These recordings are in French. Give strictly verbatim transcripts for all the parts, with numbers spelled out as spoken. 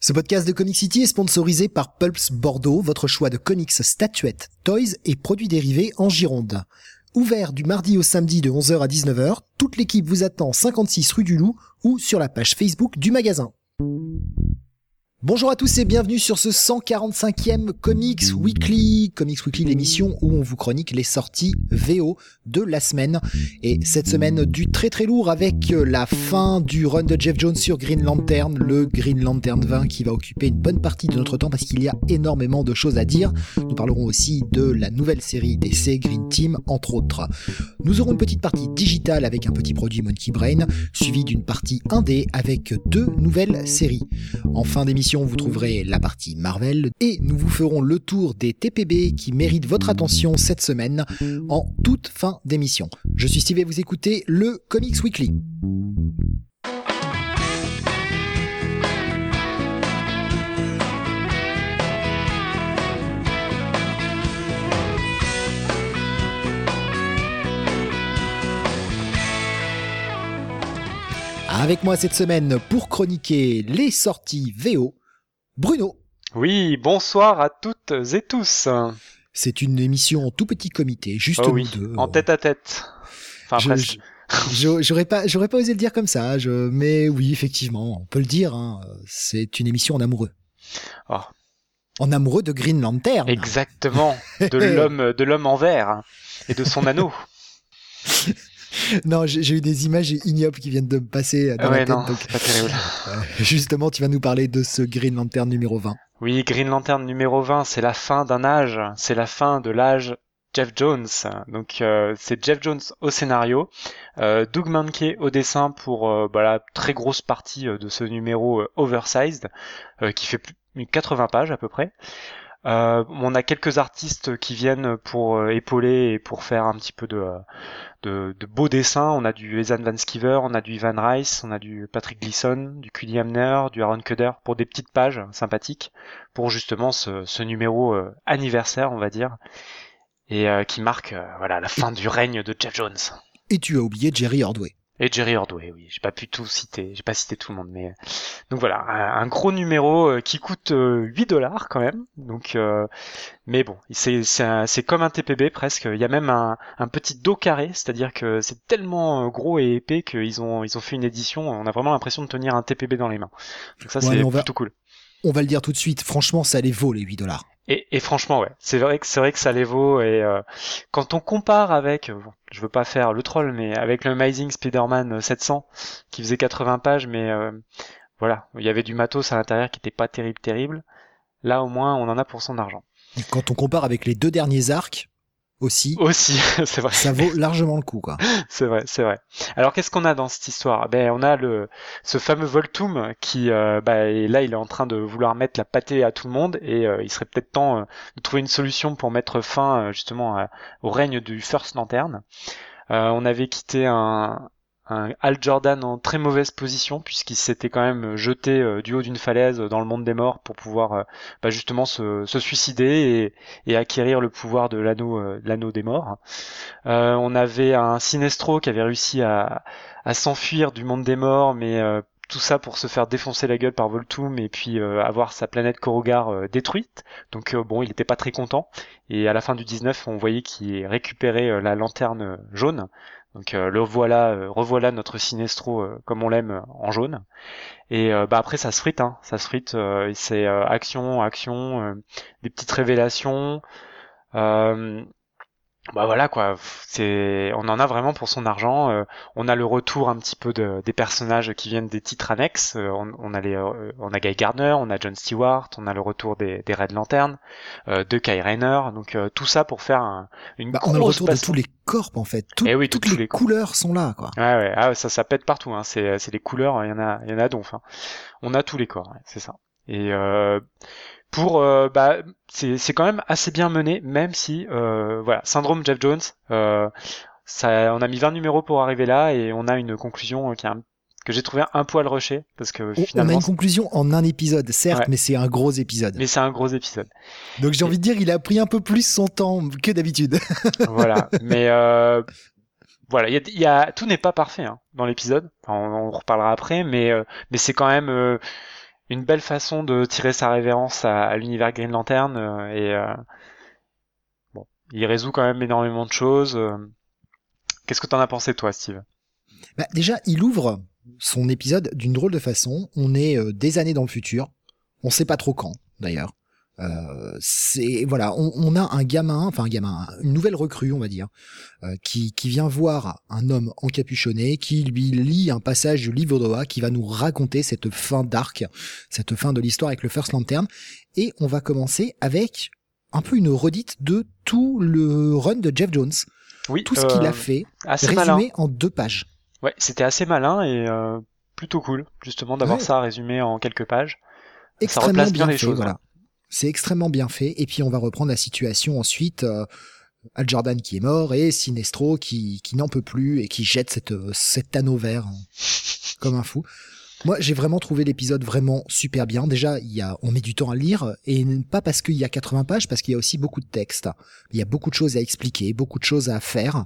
Ce podcast de Comic City est sponsorisé par Pulps Bordeaux, votre choix de comics, statuettes, toys et produits dérivés en Gironde. Ouvert du mardi au samedi de onze heures à dix-neuf heures, toute l'équipe vous attend cinquante-six rue du Loup ou sur la page Facebook du magasin. Bonjour à tous et bienvenue sur ce cent quarante-cinquième Comics Weekly. Comics Weekly, l'émission où on vous chronique les sorties V O de la semaine. Et cette semaine, du très très lourd avec la fin du run de Geoff Johns sur Green Lantern, le Green Lantern vingt qui va occuper une bonne partie de notre temps parce qu'il y a énormément de choses à dire. Nous parlerons aussi de la nouvelle série D C Green Team, entre autres. Nous aurons une petite partie digitale avec un petit produit Monkey Brain, suivi d'une partie indé avec deux nouvelles séries. En fin d'émission, vous trouverez la partie Marvel et nous vous ferons le tour des T P B qui méritent votre attention cette semaine en toute fin d'émission. Je suis Steve et vous écoutez le Comics Weekly. Avec moi cette semaine pour chroniquer les sorties V O, Bruno. Oui, bonsoir à toutes et tous. C'est une émission en tout petit comité, juste oh nous oui, deux. En tête à tête. Enfin, je, presque. Je, j'aurais pas, j'aurais pas osé le dire comme ça, je, mais oui, effectivement, on peut le dire, hein, c'est une émission en amoureux. Oh. En amoureux de Green Lantern. Exactement, de l'homme, de l'homme en verre et de son anneau. Non, j'ai, j'ai eu des images ignobles qui viennent de me passer dans ouais, la tête. Non, donc, c'est pas terrible. Euh, justement, tu vas nous parler de ce Green Lantern numéro vingt. Oui, Green Lantern numéro vingt, c'est la fin d'un âge, c'est la fin de l'âge Geoff Johns. Donc euh, c'est Geoff Johns au scénario, euh, Doug Mahnke au dessin pour euh, bah, la très grosse partie de ce numéro euh, oversized, euh, qui fait plus de quatre-vingts pages à peu près. Euh, on a quelques artistes qui viennent pour euh, épauler et pour faire un petit peu de, de, de beaux dessins. On a du Ethan Van Sciver, on a du Ivan Rice, on a du Patrick Gleason, du Cully Hamner, du Aaron Kuder pour des petites pages sympathiques pour justement ce, ce numéro euh, anniversaire, on va dire, et euh, qui marque euh, voilà la fin du règne de Geoff Johns. Et tu as oublié Jerry Ordway. Et Jerry Ordway, oui, j'ai pas pu tout citer, j'ai pas cité tout le monde, mais donc voilà, un, un gros numéro euh, qui coûte euh, huit dollars quand même, donc euh, mais bon, c'est c'est, un, c'est comme un T P B presque. Il y a même un, un petit dos carré, c'est-à-dire que c'est tellement gros et épais qu'ils ont ils ont fait une édition, on a vraiment l'impression de tenir un T P B dans les mains. Donc ça ouais, c'est plutôt va, cool. On va le dire tout de suite, franchement, ça les vaut les huit dollars. Et, et franchement, ouais, c'est vrai que c'est vrai que ça les vaut. Et euh, quand on compare avec, bon, je veux pas faire le troll, mais avec le Amazing Spider-Man sept cents qui faisait quatre-vingts pages, mais euh, voilà, il y avait du matos à l'intérieur qui était pas terrible, terrible. Là, au moins, on en a pour son argent. Et quand on compare avec les deux derniers arcs, aussi, aussi, c'est vrai. Ça vaut largement le coup, quoi. c'est vrai, c'est vrai. Alors, qu'est-ce qu'on a dans cette histoire ? Ben, on a le ce fameux Voltum qui, euh, bah, et là, il est en train de vouloir mettre la pâtée à tout le monde, et euh, il serait peut-être temps euh, de trouver une solution pour mettre fin euh, justement à, au règne du First Lantern. Euh, on avait quitté un un Hal Jordan en très mauvaise position puisqu'il s'était quand même jeté euh, du haut d'une falaise dans le monde des morts pour pouvoir euh, bah, justement se, se suicider et, et acquérir le pouvoir de l'anneau, euh, de l'anneau des morts. Euh, on avait un Sinestro qui avait réussi à, à s'enfuir du monde des morts, mais euh, tout ça pour se faire défoncer la gueule par Voltum et puis euh, avoir sa planète Korogar euh, détruite. Donc euh, bon, il était pas très content. Et à la fin du dix-neuf, on voyait qu'il récupérait euh, la lanterne jaune. Donc euh, le voilà, euh, revoilà notre Sinestro euh, comme on l'aime euh, en jaune. Et euh, bah après ça se frite, hein, ça se frite. Euh, et c'est euh, action, action, euh, des petites révélations. Euh, bah voilà quoi, c'est, on en a vraiment pour son argent. Euh, on a le retour un petit peu de, des personnages qui viennent des titres annexes. Euh, on, on a les, euh, on a Guy Gardner, on a John Stewart, on a le retour des, des Red Lantern, euh, de Kai Rayner. Donc euh, tout ça pour faire un, une bah, grosse on a le retour baston. de tous les corps en fait. Tout, eh oui, toutes tous les, les couleurs sont là quoi. Ouais ouais, ah, ça ça pète partout. Hein. C'est, c'est les couleurs, il y en a, il y en a donf. Hein. On a tous les corps, ouais, c'est ça. Et euh, pour euh, bah c'est c'est quand même assez bien mené, même si euh, voilà, syndrome Geoff Johns, euh, ça on a mis vingt numéros pour arriver là et on a une conclusion qui est un, que j'ai trouvé un poil rushée parce que on, finalement on a une conclusion en un épisode certes, ouais. mais c'est un gros épisode. Mais c'est un gros épisode. Donc j'ai et... envie de dire il a pris un peu plus son temps que d'habitude. Voilà, mais euh, voilà, il y a, y a tout n'est pas parfait hein, dans l'épisode. Enfin, on, on reparlera après, mais euh, mais c'est quand même euh, une belle façon de tirer sa révérence à, à l'univers Green Lantern euh, et euh, bon, il résout quand même énormément de choses. Euh. Qu'est-ce que t'en as pensé toi, Steve? Bah, déjà, il ouvre son épisode d'une drôle de façon. On est euh, des années dans le futur. On sait pas trop quand, d'ailleurs. Euh, c'est voilà, on, on a un gamin, enfin un gamin, une nouvelle recrue, on va dire, euh, qui qui vient voir un homme encapuchonné, qui lui lit un passage du livre d'Oa, qui va nous raconter cette fin d'arc, cette fin de l'histoire avec le First Lantern, et on va commencer avec un peu une redite de tout le run de Jeff Jones, Oui, tout ce euh, qu'il a fait, assez résumé malin. en deux pages. Ouais, c'était assez malin et euh, plutôt cool, justement, d'avoir Ouais. ça résumé en quelques pages. Ça Extrêmement replace bien bien les fait, choses. voilà. C'est extrêmement bien fait. Et puis on va reprendre la situation ensuite. Euh, Al Jordan qui est mort et Sinestro qui, qui n'en peut plus et qui jette cette, cet anneau vert hein, comme un fou. Moi, j'ai vraiment trouvé l'épisode vraiment super bien. Déjà, il y a, on met du temps à lire et pas parce qu'il y a quatre-vingts pages, parce qu'il y a aussi beaucoup de texte. Il y a beaucoup de choses à expliquer, beaucoup de choses à faire.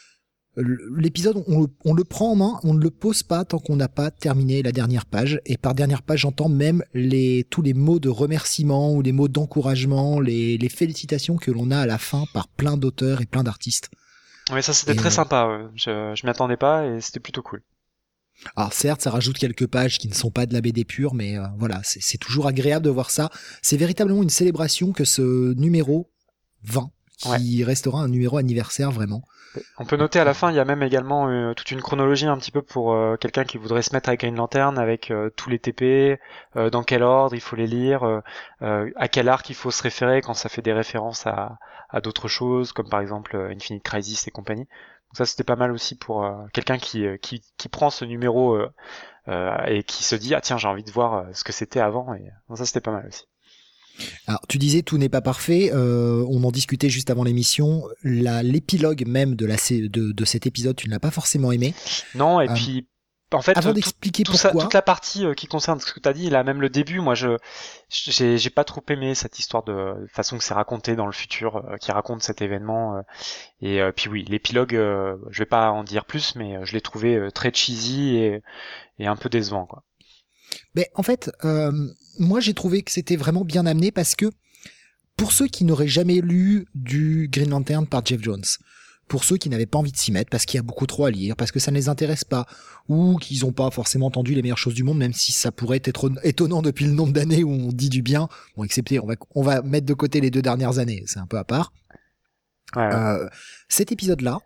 L'épisode, on, on le prend en main, on ne le pose pas tant qu'on n'a pas terminé la dernière page. Et par dernière page, j'entends même les, tous les mots de remerciement ou les mots d'encouragement, les, les félicitations que l'on a à la fin par plein d'auteurs et plein d'artistes. Oui, ça c'était Et très euh, sympa. Ouais. Je, je m'y attendais pas et c'était plutôt cool. Alors certes, ça rajoute quelques pages qui ne sont pas de la B D pure, mais euh, voilà, c'est, c'est toujours agréable de voir ça. C'est véritablement une célébration que ce numéro vingt, qui ouais. restera un numéro anniversaire vraiment. On peut noter à la fin, il y a même également euh, toute une chronologie un petit peu pour euh, quelqu'un qui voudrait se mettre avec Green Lantern, avec euh, tous les T P, euh, dans quel ordre il faut les lire, euh, euh, à quel arc il faut se référer quand ça fait des références à, à d'autres choses, comme par exemple euh, Infinite Crisis et compagnie. Donc ça c'était pas mal aussi pour euh, quelqu'un qui, qui qui prend ce numéro euh, euh, et qui se dit ah tiens j'ai envie de voir ce que c'était avant et donc ça c'était pas mal aussi. Alors, tu disais tout n'est pas parfait. Euh, on en discutait juste avant l'émission. La, l'épilogue même de, la, de, de cet épisode, tu ne l'as pas forcément aimé. Non, et euh, puis en fait, avant tout, d'expliquer tout pourquoi, ça, toute la partie euh, qui concerne ce que tu as dit, là même le début, moi je j'ai, j'ai pas trop aimé cette histoire de, de façon que c'est raconté dans le futur, euh, qui raconte cet événement. Euh, et euh, puis oui, l'épilogue, euh, je vais pas en dire plus, mais euh, je l'ai trouvé euh, très cheesy et, et un peu décevant, quoi. Mais en fait, euh, moi j'ai trouvé que c'était vraiment bien amené parce que pour ceux qui n'auraient jamais lu du Green Lantern par Jeff Jones, pour ceux qui n'avaient pas envie de s'y mettre parce qu'il y a beaucoup trop à lire, parce que ça ne les intéresse pas, ou qu'ils n'ont pas forcément entendu les meilleures choses du monde, même si ça pourrait être étonnant depuis le nombre d'années où on dit du bien, bon excepté on va, on va mettre de côté les deux dernières années, c'est un peu à part. Ouais, ouais. Euh, cet épisode-là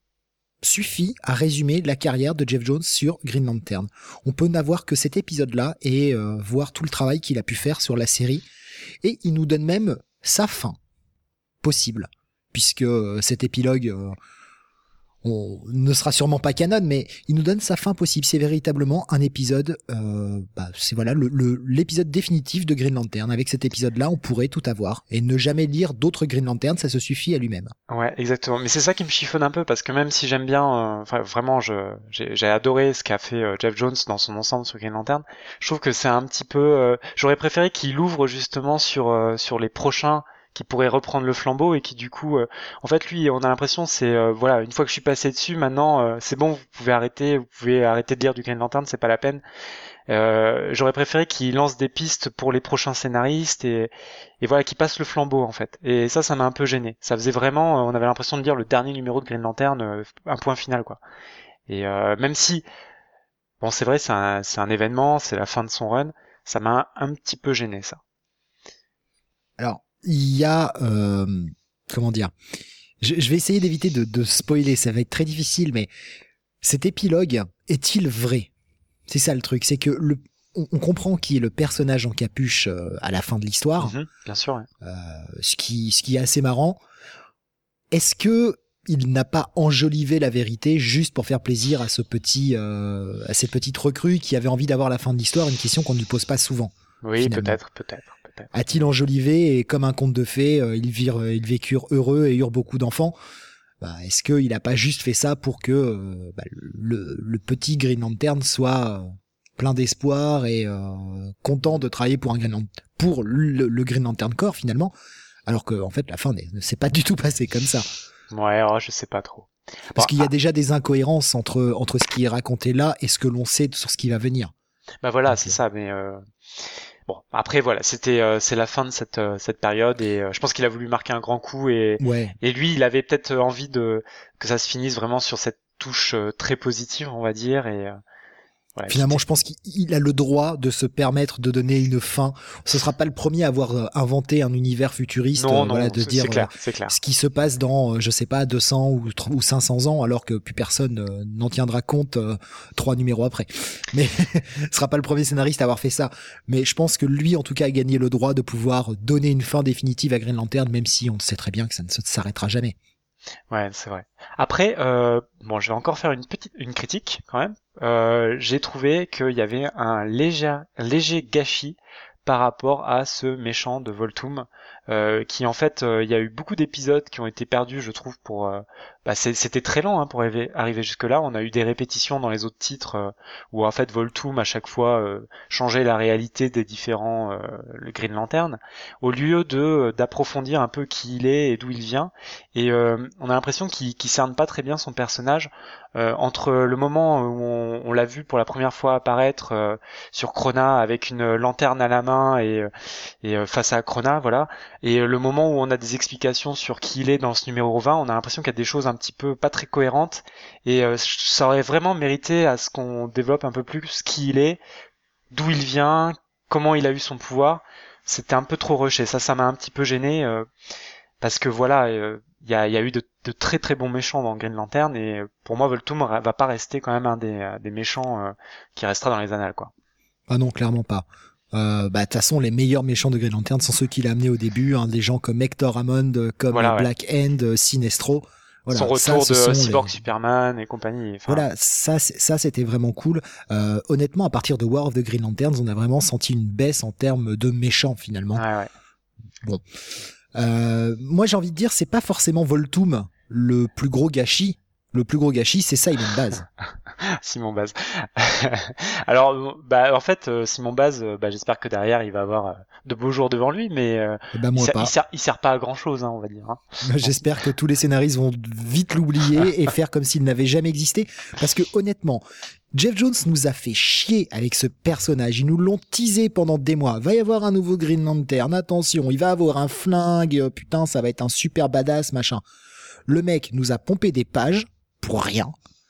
suffit à résumer la carrière de Jeff Jones sur Green Lantern. On peut n'avoir que cet épisode-là et euh, voir tout le travail qu'il a pu faire sur la série. Et il nous donne même sa fin possible, puisque euh, cet épilogue euh, on, ne sera sûrement pas canon, mais il nous donne sa fin possible. C'est véritablement un épisode, euh, bah, c'est voilà le, le, l'épisode définitif de Green Lantern. Avec cet épisode-là, on pourrait tout avoir et ne jamais lire d'autres Green Lantern, ça se suffit à lui-même. Ouais, exactement. Mais c'est ça qui me chiffonne un peu parce que même si j'aime bien, enfin euh, vraiment, je j'ai, j'ai adoré ce qu'a fait euh, Jeff Jones dans son ensemble sur Green Lantern. Je trouve que c'est un petit peu, euh, j'aurais préféré qu'il ouvre justement sur euh, sur les prochains qui pourrait reprendre le flambeau et qui du coup euh, en fait lui on a l'impression c'est euh, voilà une fois que je suis passé dessus maintenant euh, c'est bon vous pouvez arrêter vous pouvez arrêter de lire du Green Lantern c'est pas la peine. Euh, j'aurais préféré qu'il lance des pistes pour les prochains scénaristes et et voilà qu'il passe le flambeau en fait et ça ça m'a un peu gêné, ça faisait vraiment euh, on avait l'impression de lire le dernier numéro de Green Lantern euh, un point final quoi et euh, même si bon c'est vrai c'est un c'est un événement c'est la fin de son run ça m'a un, un petit peu gêné ça. Alors il y a euh, comment dire, je, je vais essayer d'éviter de, de spoiler, ça va être très difficile, mais cet épilogue est-il vrai? C'est ça le truc, c'est que le, on, on comprend qui est le personnage en capuche euh, à la fin de l'histoire, mmh, bien sûr, ouais. euh, ce qui ce qui est assez marrant. Est-ce que il n'a pas enjolivé la vérité juste pour faire plaisir à ce petit euh, à cette petite recrue qui avait envie d'avoir la fin de l'histoire, une question qu'on ne lui pose pas souvent. Oui, finalement. peut-être, peut-être. A-t-il enjolivé et comme un conte de fées, euh, ils, virent, ils vécurent heureux et eurent beaucoup d'enfants? Bah, est-ce qu'il n'a pas juste fait ça pour que euh, bah, le, le petit Green Lantern soit euh, plein d'espoir et euh, content de travailler pour un Green Lantern, pour le, le Green Lantern Corps finalement, alors que en fait la fin ne s'est pas du tout passée comme ça. Ouais, oh, je sais pas trop. Parce bon, qu'il y a ah. déjà des incohérences entre entre ce qui est raconté là et ce que l'on sait sur ce qui va venir. Bah voilà, Donc, c'est ça. Mais euh, bon, après voilà, c'était euh, c'est la fin de cette euh, cette période et euh, je pense qu'il a voulu marquer un grand coup et ouais. et lui, il avait peut-être envie de que ça se finisse vraiment sur cette touche euh, très positive, on va dire et euh, voilà, Finalement, quitter. je pense qu'il a le droit de se permettre de donner une fin. Ce sera pas le premier à avoir euh, inventé un univers futuriste, Non, euh, voilà, non, de c'est c'est dire euh, clair, c'est clair. ce qui se passe dans, euh, je sais pas, deux cents ou, tr- ou cinq cents ans, alors que plus personne euh, n'en tiendra compte euh, trois numéros après. Mais ce sera pas le premier scénariste à avoir fait ça. Mais je pense que lui, en tout cas, a gagné le droit de pouvoir donner une fin définitive à Green Lantern, même si on sait très bien que ça ne se- s'arrêtera jamais. Ouais, c'est vrai. Après, euh, bon, je vais encore faire une petite, une critique quand même. Euh, j'ai trouvé qu'il y avait un léger, léger gâchis par rapport à ce méchant de Volthoom, euh, qui en fait, euh, il y a eu beaucoup d'épisodes qui ont été perdus, je trouve, pour. Euh, bah, c'est- c'était très lent hein, pour arriver, arriver jusque-là. On a eu des répétitions dans les autres titres euh, où en fait Volthoom à chaque fois euh, changeait la réalité des différents euh, le Green Lantern, au lieu de d'approfondir un peu qui il est et d'où il vient. Et euh, on a l'impression qu'il qu'il cerne pas très bien son personnage euh, entre le moment où on, on l'a vu pour la première fois apparaître euh, sur Krona avec une lanterne à la main et, euh, et euh, face à Krona, voilà, et euh, le moment où on a des explications sur qui il est dans ce numéro vingt, on a l'impression qu'il y a des choses un petit peu pas très cohérentes et euh, ça aurait vraiment mérité à ce qu'on développe un peu plus qui il est, d'où il vient, comment il a eu son pouvoir. C'était un peu trop rushé, ça, ça m'a un petit peu gêné. Euh, parce que voilà, il euh, y, a, y a eu de, de très très bons méchants dans Green Lantern et pour moi Volthoom va pas rester quand même un des, euh, des méchants euh, qui restera dans les annales quoi. Ah non, clairement pas. Euh, bah de toute façon, les meilleurs méchants de Green Lantern sont ceux qu'il a amenés au début, hein, des gens comme Hector Hammond, comme Voilà, ouais. Black Hand, Sinestro. Son Voilà, ça, retour ce de sont Cyborg les. Superman et compagnie. Enfin, Voilà, ça, c'est- ça, c'était vraiment cool. Euh, honnêtement, à partir de War of the Green Lanterns, on a vraiment senti une baisse en termes de méchants finalement. ouais, ouais. Bon, euh, moi j'ai envie de dire, c'est pas forcément Volthoom le plus gros gâchis. Le plus gros gâchis, c'est Simon Baz. Simon Baz. Alors, bah, en fait, euh, Simon Baz, euh, bah, j'espère que derrière, il va avoir euh, de beaux jours devant lui, mais euh, Eh ben il, moi sert, il, pas. sert, il sert pas à grand chose, hein, on va dire. Hein. J'espère que tous les scénaristes vont vite l'oublier et faire comme s'il n'avait jamais existé. Parce que honnêtement, Jeff Jones nous a fait chier avec ce personnage. Ils nous l'ont teasé pendant des mois. Va y avoir un nouveau Green Lantern. Attention, il va avoir un flingue. Putain, ça va être un super badass, machin. Le mec nous a pompé des pages pour rien.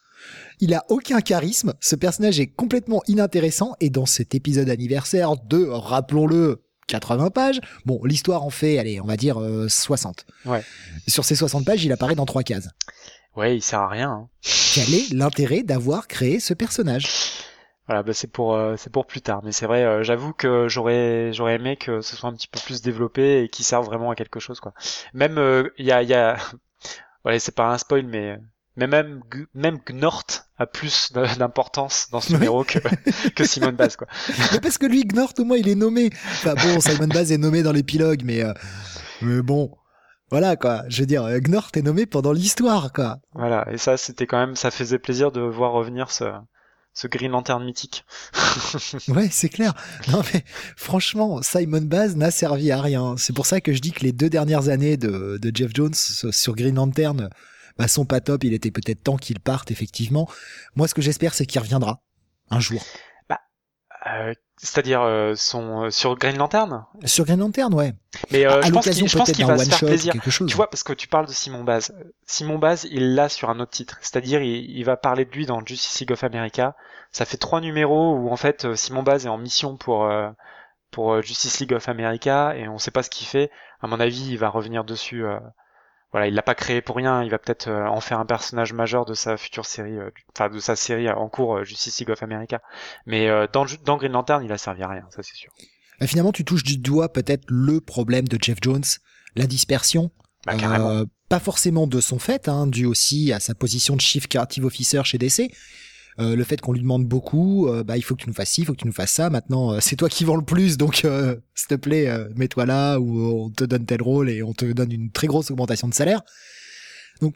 Il a aucun charisme. Ce personnage est complètement inintéressant. Et dans cet épisode anniversaire de, rappelons-le, quatre-vingts pages. Bon, l'histoire en fait, allez, on va dire euh, soixante. Ouais. Sur ces soixante pages, il apparaît dans trois cases. Ouais, il sert à rien. Hein. Quel est l'intérêt d'avoir créé ce personnage ? Voilà, bah c'est pour euh, c'est pour plus tard, mais c'est vrai, euh, j'avoue que j'aurais j'aurais aimé que ce soit un petit peu plus développé et qu'il serve vraiment à quelque chose quoi. Même euh, il y a il y a ouais, c'est pas un spoil mais mais même même Gnort a plus d'importance dans ce numéro que que Simon Baz quoi. Mais parce que lui, Gnort, au moins, il est nommé. Enfin bon, Simon Baz est nommé dans l'épilogue, mais euh, mais bon, voilà quoi. Je veux dire, Gnort est nommé pendant l'histoire quoi. Voilà, et ça c'était quand même ça faisait plaisir de voir revenir ce ce Green Lantern mythique. Ouais, c'est clair. Non mais franchement, Simon Baz n'a servi à rien. C'est pour ça que je dis que les deux dernières années de, de Jeff Jones sur Green Lantern bah, sont pas top. Il était peut-être temps qu'il parte, effectivement. Moi, ce que j'espère, c'est qu'il reviendra un jour. Bah, euh, c'est-à-dire euh, son euh, sur Green Lantern. Sur Green Lantern, ouais. Mais euh, à je pense qu'il, je pense qu'il va se faire plaisir. Chose. Tu vois, parce que tu parles de Simon Baz. Simon Baz, il l'a sur un autre titre. C'est-à-dire, il, il va parler de lui dans Justice League of America. Ça fait trois numéros où en fait Simon Baz est en mission pour euh, pour Justice League of America et on sait pas ce qu'il fait. À mon avis, il va revenir dessus. Euh, voilà, il l'a pas créé pour rien. Il va peut-être euh, en faire un personnage majeur de sa future série, euh, enfin de sa série en cours euh, Justice League of America. Mais euh, dans dans Green Lantern, il a servi à rien, ça c'est sûr. Et finalement, tu touches du doigt peut-être le problème de Jeff Jones, la dispersion. Bah, carrément. Euh, pas forcément de son fait, hein, dû aussi à sa position de Chief Creative Officer chez D C. Euh, le fait qu'on lui demande beaucoup, euh, bah il faut que tu nous fasses ci, il faut que tu nous fasses ça. Maintenant, euh, c'est toi qui vends le plus, donc euh, s'il te plaît, euh, mets-toi là ou on te donne tel rôle et on te donne une très grosse augmentation de salaire. Donc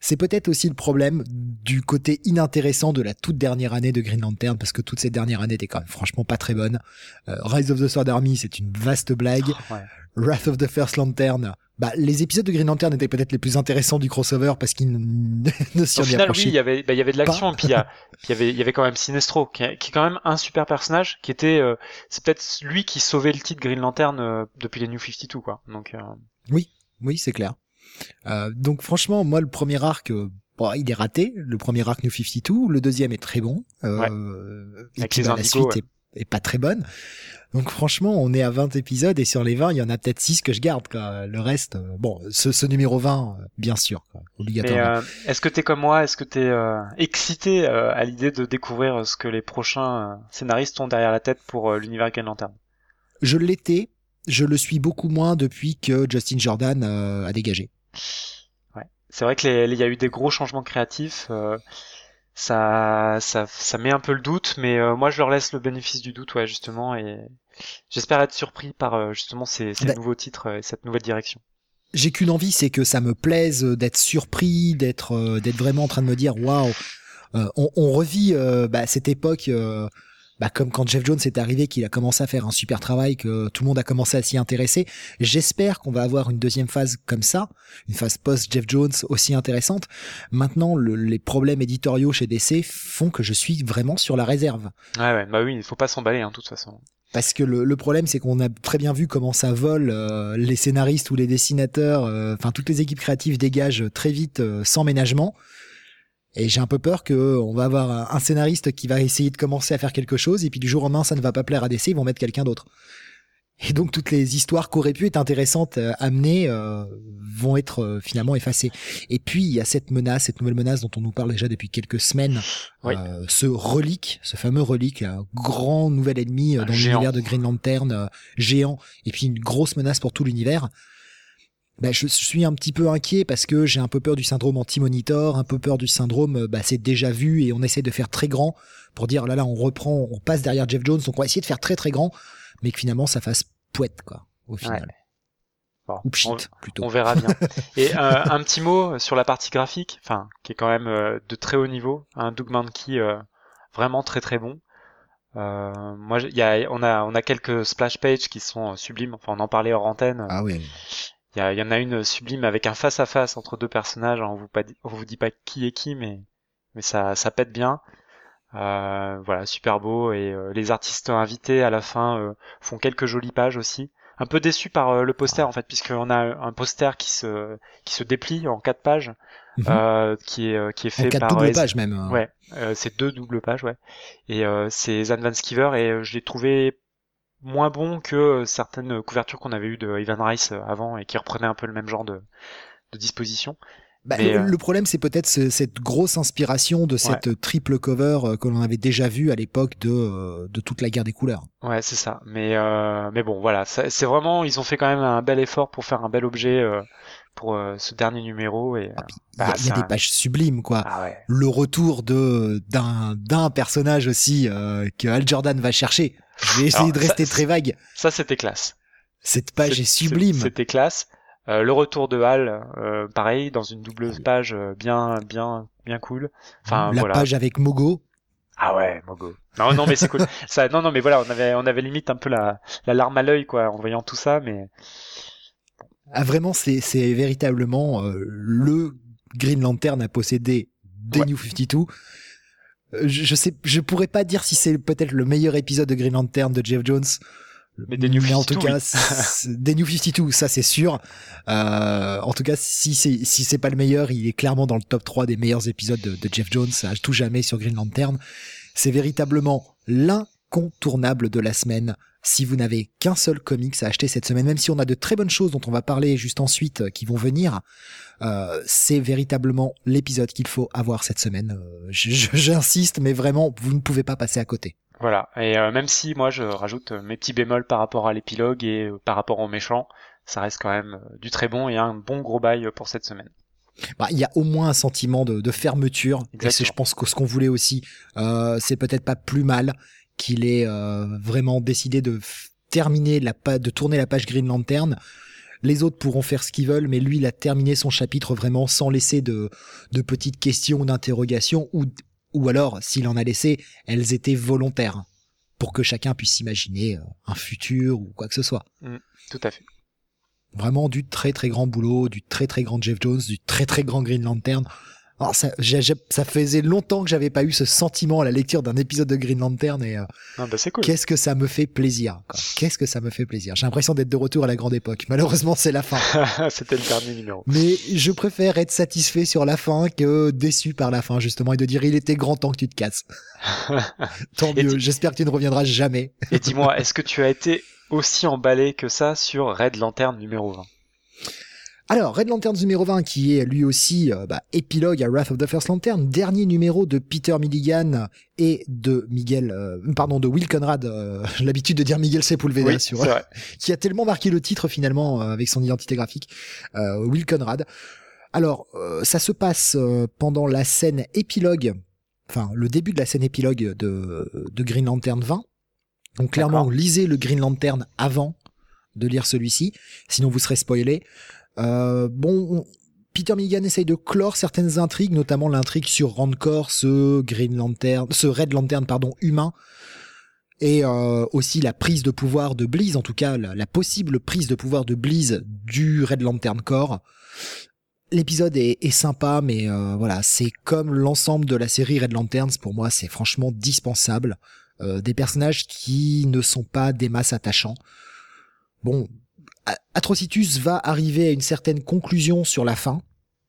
C'est peut-être aussi le problème du côté inintéressant de la toute dernière année de Green Lantern, parce que toute cette dernière année était quand même franchement pas très bonne. Euh, Rise of the Sword Army, c'est une vaste blague. Oh, ouais. Wrath of the First Lantern, bah, les épisodes de Green Lantern étaient peut-être les plus intéressants du crossover parce qu'ils ne, ne s'y Au en final, approchaient oui, il y avait, bah, il y avait de l'action, pas. et puis il y, a, puis il y avait, il y avait quand même Sinestro, qui, est- qui est quand même un super personnage, qui était, euh, c'est peut-être lui qui sauvait le titre Green Lantern euh, depuis les New cinquante-deux, quoi. Donc, euh... Oui, oui, c'est clair. Euh, donc franchement, moi, le premier arc, euh, bon, il est raté. Le premier arc New cinquante-deux, le deuxième est très bon. Euh, Ouais. et Avec puis les bah, la Indigos, suite ouais. est, est pas très bonne. Donc franchement, on est à vingt épisodes et sur les vingt, il y en a peut-être six que je garde, quoi. Le reste, euh, bon, ce, ce numéro vingt, euh, bien sûr, quoi, Mais obligatoirement. euh, est-ce que t'es comme moi? Est-ce que t'es euh, excité euh, à l'idée de découvrir ce que les prochains euh, scénaristes ont derrière la tête pour euh, l'univers Green Lantern? Je l'étais, je le suis beaucoup moins depuis que Justin Jordan euh, a dégagé. Ouais. C'est vrai que les, les- il y a eu des gros changements créatifs. euh, ça, ça, ça met un peu le doute, mais euh, moi je leur laisse le bénéfice du doute, ouais, justement, et j'espère être surpris par euh, justement ces, ces Ben, nouveaux titres euh, et cette nouvelle direction. j'ai qu'une envie, c'est que ça me plaise euh, d'être surpris, d'être euh, d'être vraiment en train de me dire waouh, euh, on, on revit euh, bah, cette époque, euh, bah, comme quand Jeff Jones est arrivé, qu'il a commencé à faire un super travail, que tout le monde a commencé à s'y intéresser. J'espère qu'on va avoir une deuxième phase comme ça, une phase post Jeff Jones aussi intéressante. Maintenant, le, les problèmes éditoriaux chez D C font que je suis vraiment sur la réserve. Ouais, ouais, bah oui, il faut pas s'emballer, hein, de toute façon. Parce que le, le problème, c'est qu'on a très bien vu comment ça vole, euh, les scénaristes ou les dessinateurs, euh, enfin toutes les équipes créatives dégagent très vite euh, sans ménagement. Et j'ai un peu peur que euh, on va avoir un, un scénariste qui va essayer de commencer à faire quelque chose, et puis du jour au lendemain, ça ne va pas plaire à D C, ils vont mettre quelqu'un d'autre. Et donc toutes les histoires qui auraient pu être intéressantes euh, à mener euh, vont être euh, finalement effacées. Et puis il y a cette menace, cette nouvelle menace dont on nous parle déjà depuis quelques semaines, Oui. euh, ce relique, ce fameux relique, un grand nouvel ennemi euh, Un dans géant. l'univers de Green Lantern, euh, géant, et puis une grosse menace pour tout l'univers. Bah, je suis un petit peu inquiet parce que j'ai un peu peur du syndrome anti-monitor, un peu peur du syndrome euh, bah, c'est déjà vu et on essaie de faire très grand pour dire là là on reprend, on passe derrière Jeff Jones, donc on va essayer de faire très très grand, mais que finalement ça fasse pouette quoi au final. Ouais. Bon, Ou pchit on, plutôt. on verra bien. Et euh, un petit mot sur la partie graphique, enfin, qui est quand même euh, de très haut niveau. Un Doug Mahnke euh, vraiment très très bon. Euh, moi, il y a, on a, on a quelques splash pages qui sont sublimes. Enfin, on en parlait hors antenne. Ah oui. Il y, a, il y en a une sublime avec un face à face entre deux personnages. On vous pas, on vous dit pas qui est qui, mais mais ça, ça pète bien. Euh, voilà, super beau. Et euh, les artistes invités à la fin euh, font quelques jolies pages aussi. Un peu déçu par euh, le poster en fait, puisqu'on a un poster qui se qui se déplie en quatre pages, Mhm. euh, qui est euh, qui est En fait quatre par doubles euh, pages même. ouais, euh, c'est deux doubles pages, ouais. Et euh, c'est Zan Van Sciver et euh, je l'ai trouvé moins bon que euh, certaines couvertures qu'on avait eues de Ivan Rice euh, avant et qui reprenaient un peu le même genre de, de disposition. Bah, Mais le, euh, le problème, c'est peut-être ce- cette grosse inspiration de cette ouais, triple cover euh, que l'on avait déjà vu à l'époque de, euh, de toute la guerre des couleurs. ouais, c'est ça. Mais euh, mais bon, voilà, ça- c'est vraiment, ils ont fait quand même un bel effort pour faire un bel objet euh, pour euh, ce dernier numéro et euh, Ah, puis, il y, bah, a- il y c'est a des un... pages sublimes, quoi. ah ouais. Le retour de d'un d'un personnage aussi euh, que Hal Jordan va chercher. Je vais essayer Alors de ça, rester très vague. ça c'était classe. Cette page C'est- est sublime. C'était classe. Euh, le retour de Hal, euh, pareil, dans une double page euh, bien, bien, bien cool. Enfin La voilà. page avec Mogo. Ah ouais, Mogo. Non, non, mais c'est cool. Ça, non, non, mais voilà, on avait, on avait limite un peu la, la larme à l'œil, quoi, en voyant tout ça, mais Ah, vraiment, c'est c'est véritablement euh, le Green Lantern à posséder des Ouais. New cinquante-deux. Euh, Je, je sais, je pourrais pas dire si c'est peut-être le meilleur épisode de Green Lantern de Jeff Jones. Mais des New en tout cinquante-deux, cas, oui. c'est- des New cinquante-deux, ça c'est sûr. Euh, en tout cas, si c'est si c'est pas le meilleur, il est clairement dans le top trois des meilleurs épisodes de, de Jeff Jones à tout jamais sur Green Lantern. C'est véritablement l'incontournable de la semaine. Si vous n'avez qu'un seul comics à acheter cette semaine, même si on a de très bonnes choses dont on va parler juste ensuite euh, qui vont venir, euh, c'est véritablement l'épisode qu'il faut avoir cette semaine. Euh, je- je- J'insiste, mais vraiment, vous ne pouvez pas passer à côté. Voilà. Et euh, même si moi je rajoute euh, mes petits bémols par rapport à l'épilogue et euh, par rapport aux méchants, ça reste quand même euh, du très bon et un bon gros bail pour cette semaine. Bah, il y a au moins un sentiment de, de fermeture. Et c'est, Exactement. je pense que ce qu'on voulait aussi, euh, c'est peut-être pas plus mal qu'il ait euh, vraiment décidé de f- terminer la pa- de tourner la page Green Lantern. les autres pourront faire ce qu'ils veulent, mais lui, il a terminé son chapitre vraiment sans laisser de, de petites questions, d'interrogations, ou, ou alors, s'il en a laissé, elles étaient volontaires, pour que chacun puisse s'imaginer un futur ou quoi que ce soit. Mmh, tout à fait. Vraiment du très très grand boulot, du très très grand Jeff Jones, du très très grand Green Lantern. Alors ça, j'ai, j'ai, ça faisait longtemps que j'avais pas eu ce sentiment à la lecture d'un épisode de Green Lantern et euh, ah bah c'est cool. Qu'est-ce que ça me fait plaisir, quoi. Qu'est-ce que ça me fait plaisir. J'ai l'impression d'être de retour à la grande époque. Malheureusement, c'est la fin. C'était le dernier numéro. Mais je préfère être satisfait sur la fin que déçu par la fin, justement, et de dire il était grand temps que tu te casses. Tant mieux. J'espère que tu ne reviendras jamais. Et dis-moi, est-ce que tu as été aussi emballé que ça sur Red Lantern numéro vingt? Alors, Red Lantern numéro vingt, qui est lui aussi euh, bah, épilogue à Wrath of the First Lantern, dernier numéro de Peter Milligan et de Miguel, euh, pardon, de Will Conrad, euh, j'ai l'habitude de dire Miguel Sepulveda, oui, sur, vrai. qui a tellement marqué le titre finalement euh, avec son identité graphique, euh, Will Conrad. Alors, euh, ça se passe euh, pendant la scène épilogue, enfin le début de la scène épilogue de, de Green Lantern vingt. Donc clairement, D'accord. lisez le Green Lantern avant de lire celui-ci, sinon vous serez spoilé. Euh, bon, on, Peter Milligan essaye de clore certaines intrigues, notamment l'intrigue sur Rancor, ce Green Lantern, ce Red Lantern, pardon, humain, et euh, aussi la prise de pouvoir de Bleez, en tout cas la, la possible prise de pouvoir de Bleez du Red Lantern Corps. L'épisode est, est sympa, mais euh, voilà, c'est comme l'ensemble de la série Red Lanterns. Pour moi, c'est franchement dispensable. Euh, des personnages qui ne sont pas des masses attachants. Bon. Atrocitus va arriver à une certaine conclusion sur la fin,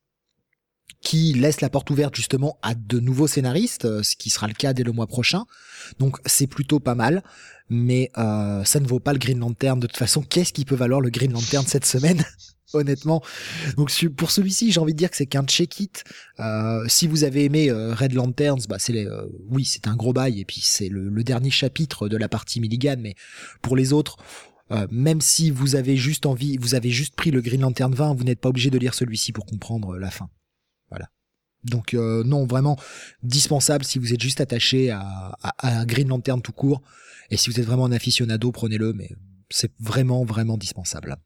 qui laisse la porte ouverte justement à de nouveaux scénaristes, ce qui sera le cas dès le mois prochain. Donc c'est plutôt pas mal, mais euh, ça ne vaut pas le Green Lantern. De toute façon, qu'est-ce qui peut valoir le Green Lantern cette semaine ? Honnêtement. Donc pour celui-ci, j'ai envie de dire que c'est qu'un check-it. Euh, si vous avez aimé euh, Red Lanterns, bah c'est les, euh, oui, c'est un gros bail, et puis c'est le, le dernier chapitre de la partie Milligan, mais pour les autres, Euh, même si vous avez juste envie, vous avez juste pris le Green Lantern vingt, vous n'êtes pas obligé de lire celui-ci pour comprendre la fin. Voilà. Donc euh, non, vraiment dispensable si vous êtes juste attaché à, à, à Green Lantern tout court. Et si vous êtes vraiment un aficionado, prenez-le, mais c'est vraiment, vraiment dispensable.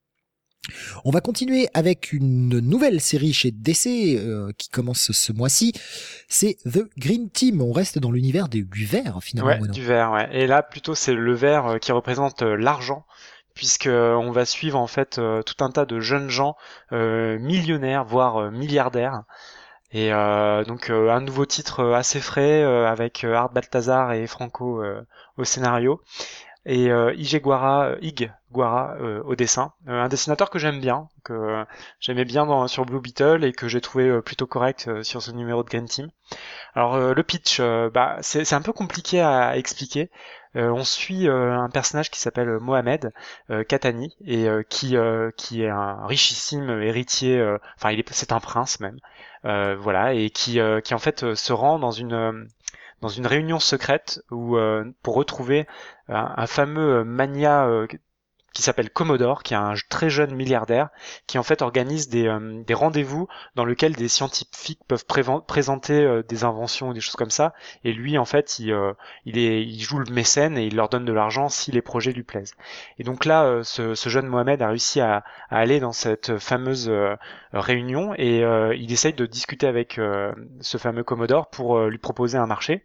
On va continuer avec une nouvelle série chez D C euh, qui commence ce mois-ci. C'est The Green Team. On reste dans l'univers du vert finalement. Ouais, Bruno. du vert. Ouais. Et là, plutôt, c'est le vert qui représente l'argent, puisque on va suivre en fait tout un tas de jeunes gens euh, millionnaires, voire milliardaires. Et euh, donc euh, un nouveau titre assez frais euh, avec Art Balthazar et Franco euh, au scénario. Et euh, Ige Guara, Ig Guara euh, au dessin, euh, un dessinateur que j'aime bien, que euh, j'aimais bien dans, sur Blue Beetle et que j'ai trouvé euh, plutôt correct euh, sur ce numéro de Green Team. Alors euh, le pitch, euh, bah c'est, c'est un peu compliqué à expliquer. Euh, on suit euh, un personnage qui s'appelle Mohamed euh, Katani et euh, qui euh, qui est un richissime héritier, euh, enfin il est c'est un prince même, euh, voilà, et qui euh, qui en fait euh, se rend dans une euh, dans une réunion secrète où euh, pour retrouver un, un fameux mania euh, qui s'appelle Commodore, qui est un très jeune milliardaire, qui en fait organise des, euh, des rendez-vous dans lesquels des scientifiques peuvent préven- présenter euh, des inventions ou des choses comme ça, et lui en fait il, euh, il, est, il joue le mécène et il leur donne de l'argent si les projets lui plaisent. Et donc là, euh, ce, ce jeune Mohamed a réussi à, à aller dans cette fameuse euh, réunion et euh, il essaye de discuter avec euh, ce fameux Commodore pour euh, lui proposer un marché.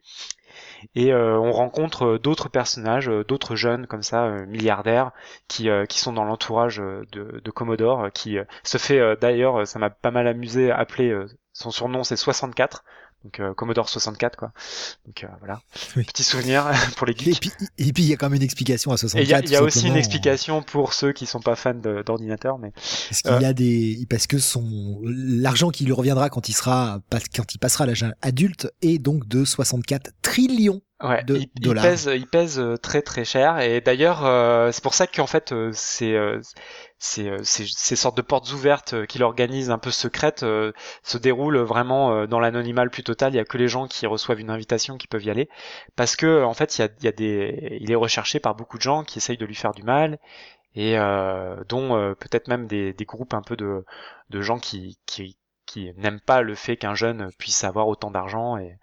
Et euh, on rencontre d'autres personnages, d'autres jeunes comme ça, euh, milliardaires, qui euh, qui sont dans l'entourage de, de Commodore, qui euh, se fait euh, d'ailleurs, ça m'a pas mal amusé, appeler euh, son surnom c'est soixante-quatre, donc euh, Commodore soixante-quatre quoi. Donc euh, voilà, oui. Petit souvenir pour les geeks. Et puis et puis il y a quand même une explication à soixante-quatre. Et il y a, y a aussi une explication pour ceux qui sont pas fans de, d'ordinateur, mais parce qu'il euh, a des parce que son l'argent qui lui reviendra quand il sera quand il passera l'âge adulte est donc de soixante-quatre trillions ouais, de il, dollars. Il pèse, il pèse très très cher et d'ailleurs euh, c'est pour ça qu'en fait euh, c'est euh, Ces, ces, ces sortes de portes ouvertes qu'il organise un peu secrètes euh, se déroulent vraiment euh, dans l'anonymat le plus total. Il y a que les gens qui reçoivent une invitation qui peuvent y aller, parce que en fait il y a, il y a des, il est recherché par beaucoup de gens qui essayent de lui faire du mal et euh, dont euh, peut-être même des, des groupes un peu de, de gens qui, qui, qui n'aiment pas le fait qu'un jeune puisse avoir autant d'argent et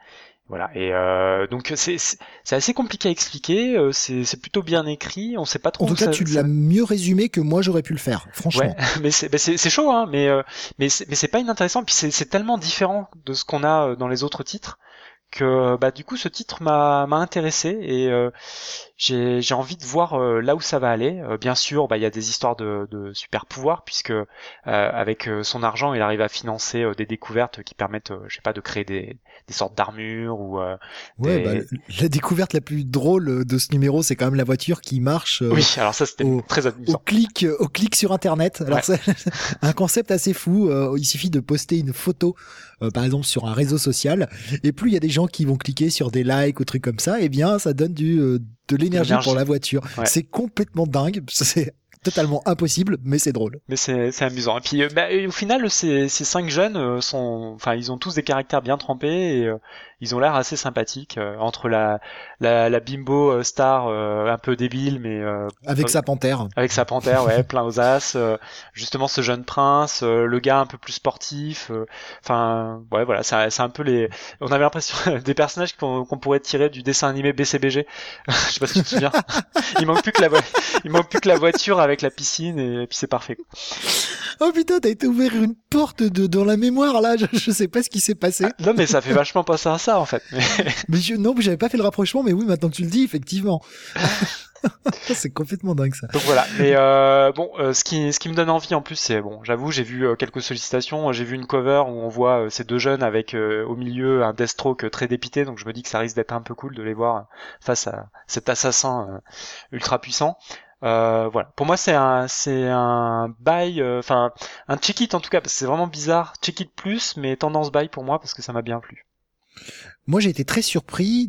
Voilà. Et euh, donc c'est c'est c'est assez compliqué à expliquer. euh, C'est c'est plutôt bien écrit. On sait pas trop En tout où cas, ça. tu ça- l'as mieux résumé que moi j'aurais pu le faire, Ouais, franchement. mais c'est bah, c'est c'est chaud, hein. Mais euh, mais c'est mais c'est pas inintéressant. Puis c'est c'est tellement différent de ce qu'on a euh, dans les autres titres que bah du coup ce titre m'a m'a intéressé et euh, j'ai j'ai envie de voir euh, là où ça va aller. Euh, bien sûr, bah il y a des histoires de de super pouvoirs puisque euh, avec euh, son argent, il arrive à financer euh, des découvertes qui permettent, euh, je sais pas, de créer des des sortes d'armures ou euh, Ouais, bah, des le- la découverte la plus drôle de ce numéro, c'est quand même la voiture qui marche euh, oui. Alors ça c'était au, très au amusant. clic, au clic sur Internet. Alors Ouais. c'est un concept assez fou. euh, il suffit de poster une photo, euh, par exemple sur un réseau social, et plus il y a des gens qui vont cliquer sur des likes ou trucs comme ça, eh bien ça donne du euh, de l'énergie pour L'énergie. la voiture. Ouais. C'est complètement dingue. C'est totalement impossible, mais c'est drôle. Mais c'est c'est amusant. Et puis euh, bah, et au final, ces ces cinq jeunes euh, sont, enfin, ils ont tous des caractères bien trempés et euh, ils ont l'air assez sympathiques. euh, entre la la, la bimbo euh, star euh, un peu débile, mais euh, Avec sa panthère. avec sa panthère, ouais, plein aux as. euh, justement, ce jeune prince, euh, le gars un peu plus sportif. euh, Enfin, ouais, voilà, c'est c'est un peu les. On avait l'impression des personnages qu'on qu'on pourrait tirer du dessin animé B C B G. Je sais pas si tu te souviens. Il manque plus que la vo- il manque plus que la voiture avec la piscine et puis c'est parfait. Oh putain, t'as été ouvert une porte de, dans la mémoire là. Je, je sais pas ce qui s'est passé. Non, mais ça fait vachement penser à ça en fait. Mais Mais je, non, j'avais pas fait le rapprochement, mais oui, maintenant que tu le dis, effectivement. C'est complètement dingue ça. donc voilà. Mais euh, bon, euh, ce qui ce qui me donne envie en plus, c'est bon. J'avoue, j'ai vu euh, quelques sollicitations. J'ai vu une cover où on voit euh, ces deux jeunes avec euh, au milieu un Deathstroke très dépité. Donc je me dis que ça risque d'être un peu cool de les voir face à cet assassin euh, ultra puissant. Euh, voilà. Pour moi, c'est un c'est un buy, enfin un check it en tout cas, parce que c'est vraiment bizarre. Check it plus, mais tendance buy pour moi parce que ça m'a bien plu. Moi, j'ai été très surpris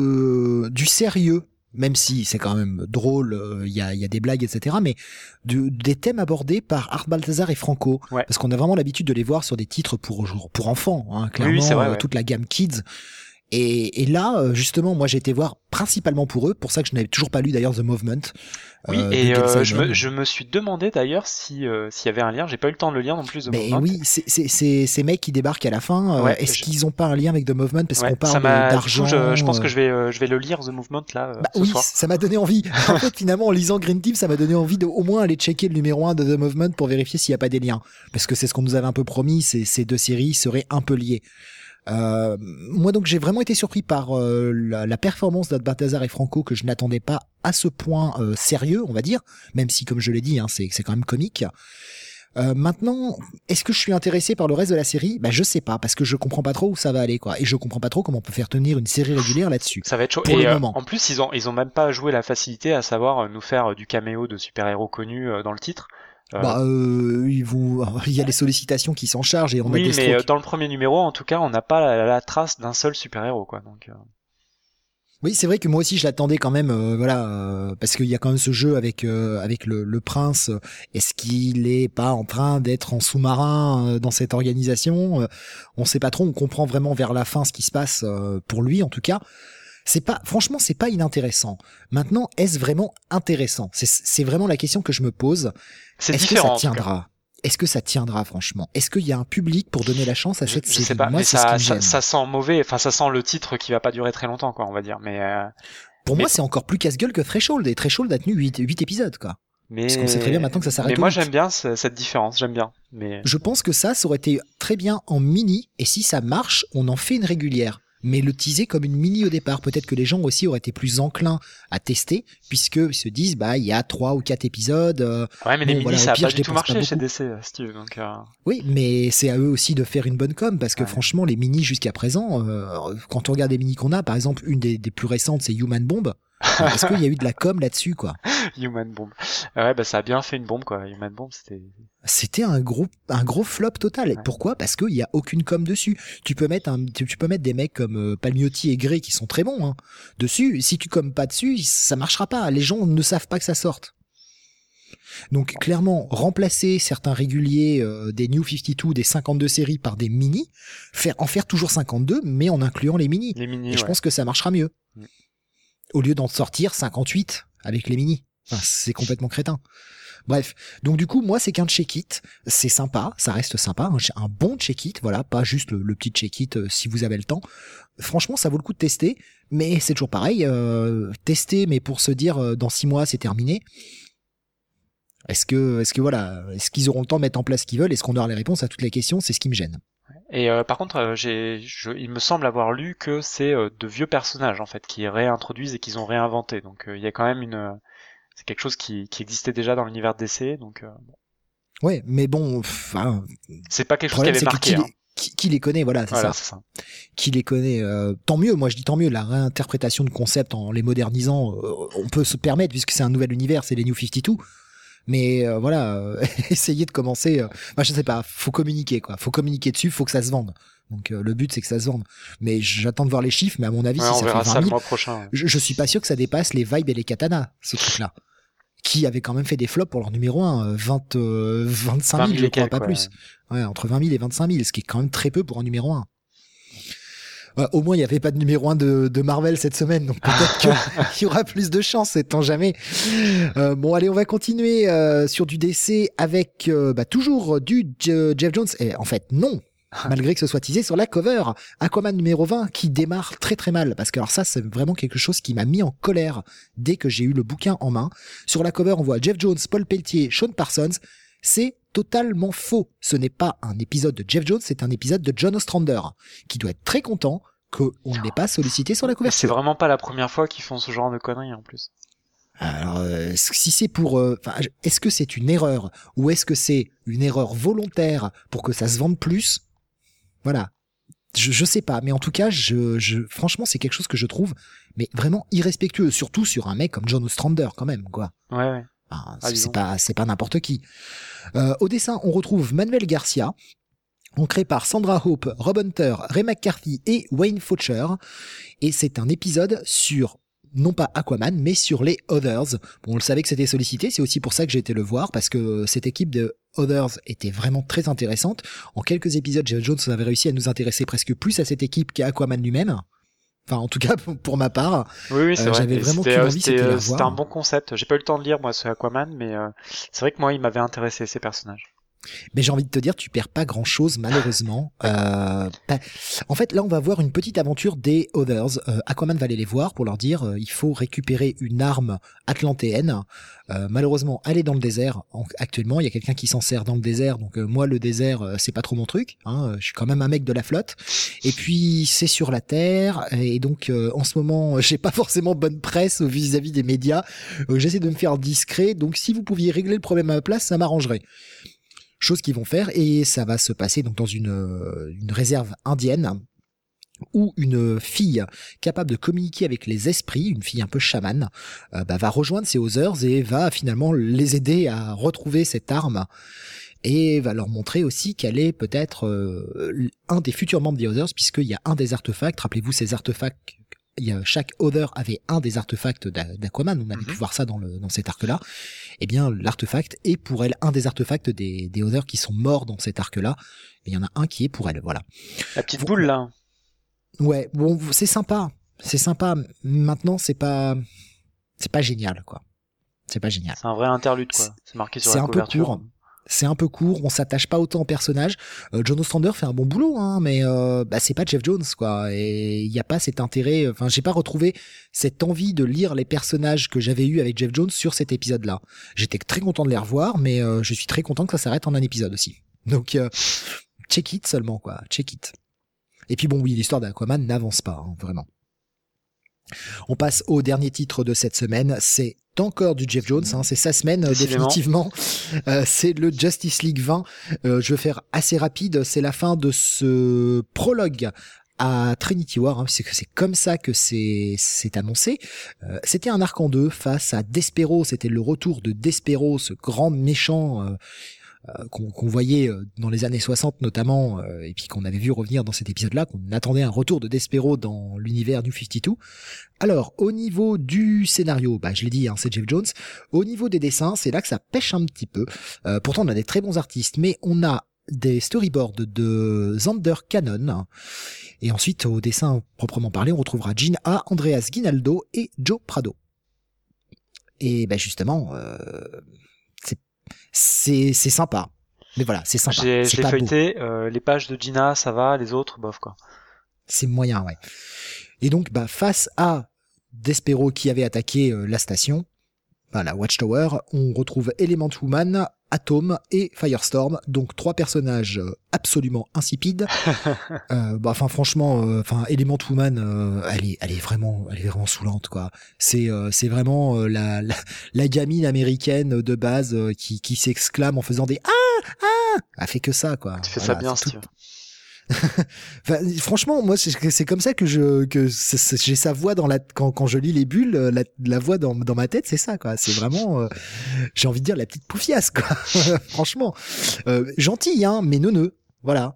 de du sérieux, même si c'est quand même drôle, il euh, y, a, y a des blagues, et cetera. Mais de, des thèmes abordés par Art Balthazar et Franco, Ouais. parce qu'on a vraiment l'habitude de les voir sur des titres pour pour enfants, hein, clairement, Oui, oui, c'est vrai, euh, ouais. toute la gamme kids. Et, et là, euh, justement, moi, j'ai été voir principalement pour eux, pour ça que je n'avais toujours pas lu d'ailleurs The Movement. Oui, euh, et de Gail euh, je, Simon. me, je me suis demandé d'ailleurs si euh, s'il y avait un lien. J'ai pas eu le temps de le lire non plus. The Mais Movement. oui, c'est c'est c'est ces mecs qui débarquent à la fin. euh, Ouais, Est-ce je- qu'ils ont pas un lien avec The Movement parce Ouais, qu'on ça parle m'a. de- Du d'argent coup, je, je pense euh, que je vais, euh, je vais le lire The Movement là euh, Bah ce oui, soir. ça m'a donné envie. En fait, finalement, en lisant Green Team, ça m'a donné envie de au moins aller checker le numéro un de The Movement pour vérifier s'il n'y a pas des liens. Parce que c'est ce qu'on nous avait un peu promis, ces, ces deux séries seraient un peu liées. Euh, moi donc j'ai vraiment été surpris par euh, la, la performance d'Ad Balthazar et Franco que je n'attendais pas à ce point euh, sérieux, on va dire, même si comme je l'ai dit, hein, c'est, c'est quand même comique. Euh, maintenant, est-ce que je suis intéressé par le reste de la série ? Bah je sais pas, parce que je comprends pas trop où ça va aller, quoi. Et je comprends pas trop comment on peut faire tenir une série régulière là-dessus. Ça va être chaud. Pour Et le euh, moment. en plus, ils ont ils ont même pas joué la facilité à savoir euh, nous faire euh, du caméo de super-héros connus euh, dans le titre. Euh, Bah, euh, ils vont, il y a les sollicitations qui s'en chargent et on a oui, des mais euh, strokes. dans le premier numéro, en tout cas, on n'a pas la, la trace d'un seul super-héros, quoi. Donc, euh, Oui, c'est vrai que moi aussi je l'attendais quand même, euh, voilà, euh, parce qu'il y a quand même ce jeu avec euh, avec le, le prince. Est-ce qu'il est pas en train d'être en sous-marin euh, dans cette organisation ? euh, On sait pas trop. On comprend vraiment vers la fin ce qui se passe euh, pour lui, en tout cas. C'est pas, franchement, c'est pas inintéressant. Maintenant, est-ce vraiment intéressant ? C'est c'est vraiment la question que je me pose. c'est Est-ce que différent. ça en tout cas. tiendra ? Est-ce que ça tiendra, franchement ? Est-ce qu'il y a un public pour donner la chance à Je, cette je série ? sais pas, Moi, mais c'est ce ça, qui me ça, gêne. ça sent mauvais. Enfin, ça sent le titre qui va pas durer très longtemps, quoi, on va dire. Mais, euh, Pour mais- moi, c'est encore plus casse-gueule que Threshold. Et Threshold a tenu huit épisodes, quoi. mais Parce qu'on sait très bien maintenant que ça s'arrête Mais au moi, huit. j'aime bien ce- cette différence. J'aime bien. Mais Je pense que ça, ça aurait été très bien en mini. Et si ça marche, on en fait une régulière. Mais le teaser comme une mini au départ. Peut-être que les gens aussi auraient été plus enclins à tester, puisqu'ils se disent, bah, il y a trois ou quatre épisodes. euh, ouais, mais les bon, mini, voilà, au ça a pire, pas je du tout dépense pas marché chez beaucoup. D C, euh, Steve. Donc, euh, Oui, mais c'est à eux aussi de faire une bonne com, parce que Ouais. franchement, les mini jusqu'à présent, euh, quand on regarde les mini qu'on a, par exemple, une des, des plus récentes, c'est Human Bomb. Euh, Est-ce qu'il y a eu de la com là-dessus, quoi? Human Bomb. Ouais, bah ça a bien fait une bombe, quoi. Human Bomb, c'était. C'était un gros, un gros flop total. Et Ouais. pourquoi? Parce qu'il y a aucune com dessus. Tu peux mettre un, tu, tu peux mettre des mecs comme euh, Palmiotti et Gray qui sont très bons, hein, dessus. Si tu commes pas dessus, ça marchera pas. Les gens ne savent pas que ça sorte. Donc clairement, remplacer certains réguliers euh, des New cinquante-deux, des cinquante-deux séries par des mini, faire en faire toujours cinquante-deux, mais en incluant les mini. Les mini, Et je ouais. pense que ça marchera mieux. Mm. Au lieu d'en sortir cinquante-huit avec les mini. Enfin, c'est complètement crétin. Bref, donc du coup, moi, c'est qu'un check-it, c'est sympa, ça reste sympa, un, un bon check-it, voilà, pas juste le, le petit check-it euh, si vous avez le temps. Franchement, ça vaut le coup de tester, mais c'est toujours pareil, euh, tester, mais pour se dire euh, dans six mois, c'est terminé. Est-ce que, est-ce que voilà, est-ce qu'ils auront le temps de mettre en place ce qu'ils veulent? Est-ce qu'on aura les réponses à toutes les questions? C'est ce qui me gêne. Et euh, par contre, euh, j'ai, je, il me semble avoir lu que c'est euh, de vieux personnages en fait qui réintroduisent et qu'ils ont réinventé. Donc euh, il y a quand même une c'est quelque chose qui, qui existait déjà dans l'univers de D C, donc. Euh, bon. Ouais, mais bon, enfin. C'est pas quelque chose qui avait marqué. Qui, hein. qui, qui les connaît, voilà, c'est voilà, ça. c'est ça. Qui les connaît, euh, tant mieux. Moi, je dis tant mieux. La réinterprétation de concepts en les modernisant, euh, on peut se permettre puisque c'est un nouvel univers, c'est les New cinquante-deux. Mais euh, voilà, euh, essayez de commencer. Euh, bah, je sais pas, faut communiquer quoi. Faut communiquer dessus, faut que ça se vende. Donc euh, le but c'est que ça se vende. Mais j'attends de voir les chiffres. Mais à mon avis, ouais, si on ça verra fait vingt ça mille, le mois prochain. Ouais. Je, je suis pas sûr que ça dépasse les vibes et les katanas, ce truc-là. Qui avait quand même fait des flops pour leur numéro un, vingt, euh, vingt-cinq mille, je crois, pas ouais. plus. Ouais, entre vingt mille et vingt-cinq mille, ce qui est quand même très peu pour un numéro un. Ouais, au moins, il n'y avait pas de numéro un de, de Marvel cette semaine, donc peut-être qu'il y aura plus de chance, sait-on jamais. Euh, bon, allez, on va continuer euh, sur du D C avec euh, bah, toujours du J- Jeff Jones. Et en fait, non. Malgré que ce soit teasé sur la cover, Aquaman numéro vingt qui démarre très très mal, parce que alors ça c'est vraiment quelque chose qui m'a mis en colère dès que j'ai eu le bouquin en main. Sur la cover on voit Jeff Jones, Paul Pelletier, Sean Parsons, c'est totalement faux. Ce n'est pas un épisode de Jeff Jones, c'est un épisode de John Ostrander, qui doit être très content qu'on ne l'ait pas sollicité sur la couverture. C'est vraiment pas la première fois qu'ils font ce genre de conneries en plus. Alors, euh, si c'est pour, euh, est-ce que c'est une erreur ou est-ce que c'est une erreur volontaire pour que ça se vende plus? Voilà, je, je sais pas, mais en tout cas, je, je, franchement, c'est quelque chose que je trouve, mais vraiment irrespectueux, surtout sur un mec comme John Ostrander, quand même, quoi. Ouais, ouais. Enfin, ah, c'est pas, c'est pas n'importe qui. Euh, au dessin, on retrouve Manuel Garcia, ancré par Sandra Hope, Rob Hunter, Ray McCarthy et Wayne Faucher, et c'est un épisode sur non pas Aquaman, mais sur les Others. Bon, on le savait que c'était sollicité, c'est aussi pour ça que j'ai été le voir, parce que cette équipe de Others était vraiment très intéressante. En quelques épisodes, Jeff Jones avait réussi à nous intéresser presque plus à cette équipe qu'à Aquaman lui-même. Enfin, en tout cas, pour ma part. Oui, oui, c'est euh, vrai. J'avais vraiment qu'une envie, c'était de les C'était un bon concept. J'ai pas eu le temps de lire, moi, ce Aquaman, mais euh, c'est vrai que moi, il m'avait intéressé, ces personnages. Mais j'ai envie de te dire, tu perds pas grand chose, malheureusement. euh, bah, en fait, là, on va voir une petite aventure des Others. Euh, Aquaman va aller les voir pour leur dire, euh, il faut récupérer une arme atlantéenne. Euh, malheureusement, elle est dans le désert. En, actuellement, il y a quelqu'un qui s'en sert dans le désert. Donc, euh, moi, le désert, euh, c'est pas trop mon truc. Hein, je suis quand même un mec de la flotte. Et puis, c'est sur la Terre. Et donc, euh, en ce moment, j'ai pas forcément bonne presse vis-à-vis des médias. Euh, j'essaie de me faire discret. Donc, si vous pouviez régler le problème à ma place, ça m'arrangerait. Chose qu'ils vont faire, et ça va se passer donc dans une, une réserve indienne où une fille capable de communiquer avec les esprits, une fille un peu chamane, euh, bah, va rejoindre ces Others et va finalement les aider à retrouver cette arme et va leur montrer aussi qu'elle est peut-être euh, un des futurs membres des Others, puisqu'il y a un des artefacts, rappelez-vous ces artefacts, il y a, chaque Other avait un des artefacts d'Aquaman, on avait mm-hmm. pu voir ça dans, le, dans cet arc-là. Eh bien, l'artefact est pour elle un des artefacts des, des Others qui sont morts dans cet arc-là. Et il y en a un qui est pour elle, voilà. La petite boule, là. Ouais, bon, c'est sympa. C'est sympa. Maintenant, c'est pas, c'est pas génial, quoi. C'est pas génial. C'est un vrai interlude, quoi. C'est marqué sur la couverture. C'est un peu court. C'est un peu court, on s'attache pas autant au personnage. Euh, John Ostrander fait un bon boulot, hein, mais euh, bah c'est pas Jeff Jones, quoi. Et il y a pas cet intérêt. Enfin, j'ai pas retrouvé cette envie de lire les personnages que j'avais eu avec Jeff Jones sur cet épisode-là. J'étais très content de les revoir, mais euh, je suis très content que ça s'arrête en un épisode aussi. Donc, euh, check it seulement, quoi. Check it. Et puis bon, oui, l'histoire d'Aquaman n'avance pas, hein, vraiment. On passe au dernier titre de cette semaine, c'est encore du Jeff Jones, hein, c'est sa semaine euh, définitivement, euh, c'est le Justice League vingt, euh, je vais faire assez rapide, c'est la fin de ce prologue à Trinity War, hein, parce que c'est comme ça que c'est c'est annoncé. Euh, c'était un arc en deux face à Despero, c'était le retour de Despero, ce grand méchant euh, Euh, qu'on, qu'on voyait dans les années soixante notamment, euh, et puis qu'on avait vu revenir dans cet épisode-là, qu'on attendait un retour de Despero dans l'univers New cinquante-deux. Alors, au niveau du scénario, bah je l'ai dit, hein, c'est Jeff Jones. Au niveau des dessins, c'est là que ça pêche un petit peu. Euh, pourtant, on a des très bons artistes, mais on a des storyboards de Zander Cannon. Et ensuite, au dessin proprement parlé, on retrouvera Gene A, Andreas Guinaldo et Joe Prado. Et ben justement, euh, c'est, c'est, c'est sympa. Mais voilà, c'est sympa. J'ai, c'est j'ai pas feuilleté, euh, les pages de Gina, ça va, les autres, bof, quoi. C'est moyen, ouais. Et donc, bah, face à Despero qui avait attaqué euh, la station, bah, la Watchtower, on retrouve Element Woman, Atom et Firestorm, donc trois personnages euh, absolument insipides. euh, bah, enfin, franchement, euh, enfin, Element Woman, euh, elle est, elle est vraiment, elle est vraiment saoulante, quoi. C'est, euh, c'est vraiment euh, la, la, la gamine américaine de base euh, qui, qui s'exclame en faisant des ah ah. Elle fait que ça, quoi. Tu fais Voilà, ça bien, c'est tout... Steve. Enfin, franchement, moi, c'est, c'est comme ça que je que c'est, c'est, j'ai sa voix dans la quand quand je lis les bulles, la, la voix dans dans ma tête, c'est ça, quoi. C'est vraiment, euh, j'ai envie de dire la petite poufiasse, quoi. Franchement, euh, gentil, hein, mais neuneux. Voilà.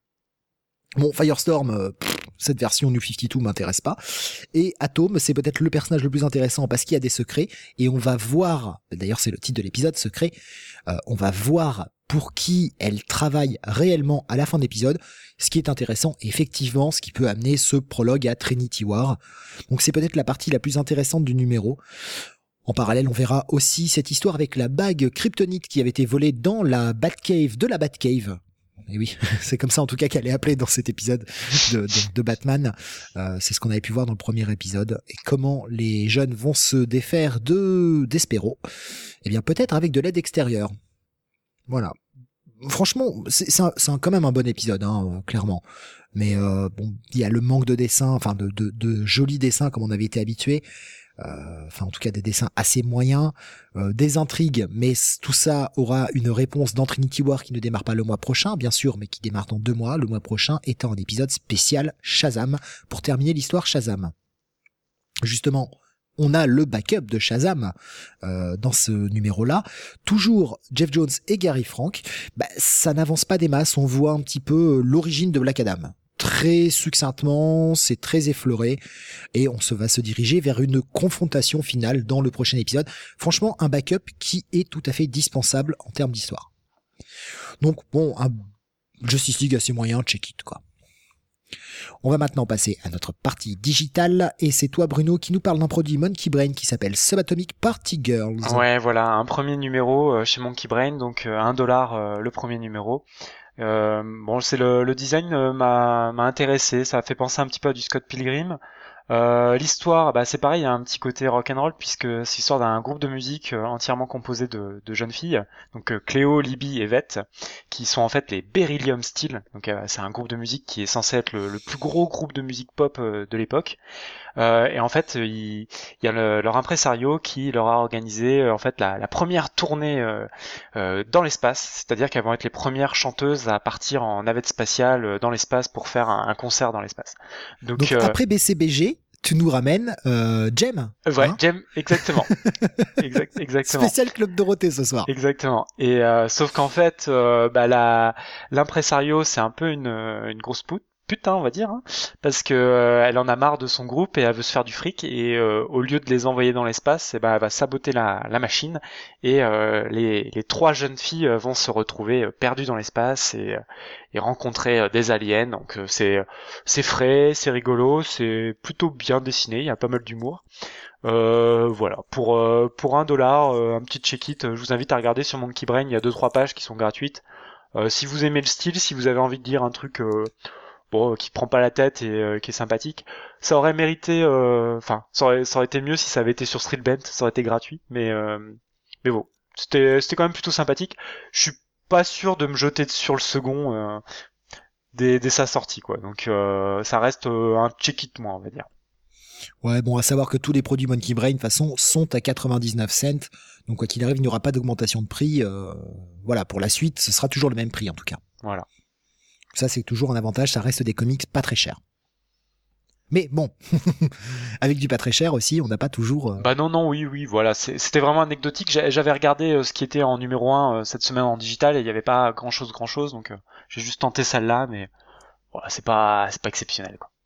Bon, Firestorm, euh, pff, cette version New cinquante-deux m'intéresse pas. Et Atom, c'est peut-être le personnage le plus intéressant parce qu'il y a des secrets et on va voir. D'ailleurs, c'est le titre de l'épisode, secret. Euh, on va voir pour qui elle travaille réellement à la fin de l'épisode, ce qui est intéressant, effectivement, ce qui peut amener ce prologue à Trinity War. Donc c'est peut-être la partie la plus intéressante du numéro. En parallèle, on verra aussi cette histoire avec la bague kryptonite qui avait été volée dans la Batcave de la Batcave. Et oui, c'est comme ça en tout cas qu'elle est appelée dans cet épisode de, de, de Batman. Euh, c'est ce qu'on avait pu voir dans le premier épisode. Et comment les jeunes vont se défaire de Despero. Eh bien peut-être avec de l'aide extérieure. Voilà. Franchement, c'est, c'est, un, c'est un, quand même un bon épisode, hein, clairement. Mais euh, bon, il y a le manque de dessins, enfin de, de, de jolis dessins comme on avait été habitué. Euh, enfin, en tout cas, des dessins assez moyens, euh, des intrigues, mais tout ça aura une réponse dans Trinity War qui ne démarre pas le mois prochain, bien sûr, mais qui démarre dans deux mois. Le mois prochain étant un épisode spécial Shazam pour terminer l'histoire Shazam. Justement. On a le backup de Shazam euh, dans ce numéro-là. Toujours Jeff Jones et Gary Frank. Bah, ça n'avance pas des masses. On voit un petit peu l'origine de Black Adam. Très succinctement, c'est très effleuré. Et on se va se diriger vers une confrontation finale dans le prochain épisode. Franchement, un backup qui est tout à fait dispensable en termes d'histoire. Donc bon, un Justice League assez moyen, check it, quoi. On va maintenant passer à notre partie digitale et c'est toi Bruno qui nous parle d'un produit Monkey Brain qui s'appelle Subatomic Party Girls. Ouais, voilà, un premier numéro euh, chez Monkey Brain, donc euh, un dollar euh, le premier numéro. Euh, bon, c'est le, le design euh, m'a, m'a intéressé, ça a fait penser un petit peu à du Scott Pilgrim. Euh, l'histoire, bah c'est pareil, il y a un petit côté rock'n'roll puisque c'est l'histoire d'un groupe de musique euh, entièrement composé de, de jeunes filles, donc euh, Cléo, Libby et Vette, qui sont en fait les Beryllium Steel. Donc euh, c'est un groupe de musique qui est censé être le, le plus gros groupe de musique pop euh, de l'époque. Euh, et en fait, il, il y a le, leur impresario qui leur a organisé euh, en fait la, la première tournée euh, euh, dans l'espace, c'est-à-dire qu'elles vont être les premières chanteuses à partir en navette spatiale euh, dans l'espace pour faire un, un concert dans l'espace. Donc, Donc euh, après B C B G, tu nous ramènes euh, Jem. Ouais, hein Jem, exactement. exact, exactement. Spécial Club Dorothée ce soir. Exactement. Et euh, sauf qu'en fait, euh, bah, la, l'impresario, c'est un peu une, une grosse pute. Putain, on va dire, hein, parce que euh, elle en a marre de son groupe et elle veut se faire du fric et euh, au lieu de les envoyer dans l'espace, eh ben, elle va saboter la, la machine et euh, les, les trois jeunes filles vont se retrouver perdues dans l'espace et, et rencontrer des aliens. Donc euh, c'est c'est frais, c'est rigolo, c'est plutôt bien dessiné, il y a pas mal d'humour. Euh, voilà, pour euh, pour un dollar, euh, un petit check-it, je vous invite à regarder sur Monkey Brain, il y a deux trois pages qui sont gratuites. Euh, si vous aimez le style, si vous avez envie de lire un truc euh, bon, qui prend pas la tête et euh, qui est sympathique. Ça aurait mérité, enfin, euh, ça, aurait, ça aurait été mieux si ça avait été sur Streetbent, ça aurait été gratuit, mais euh, mais bon, c'était c'était quand même plutôt sympathique. Je suis pas sûr de me jeter sur le second euh, dès, dès sa sortie, quoi. Donc euh, ça reste euh, un check-it, moi, on va dire. Ouais, bon, à savoir que tous les produits Monkey Brain, de toute façon, sont à quatre-vingt-dix-neuf cents. Donc quoi qu'il arrive, il n'y aura pas d'augmentation de prix. Euh, voilà, pour la suite, ce sera toujours le même prix en tout cas. Voilà. Ça, c'est toujours un avantage, ça reste des comics pas très chers. Mais bon, avec du pas très cher aussi, on n'a pas toujours... Euh... Bah non, non, oui, oui, voilà, c'est, c'était vraiment anecdotique. J'avais regardé euh, ce qui était en numéro un euh, cette semaine en digital et il n'y avait pas grand-chose, grand-chose, donc euh, j'ai juste tenté celle-là, mais voilà, c'est pas, c'est pas exceptionnel, quoi.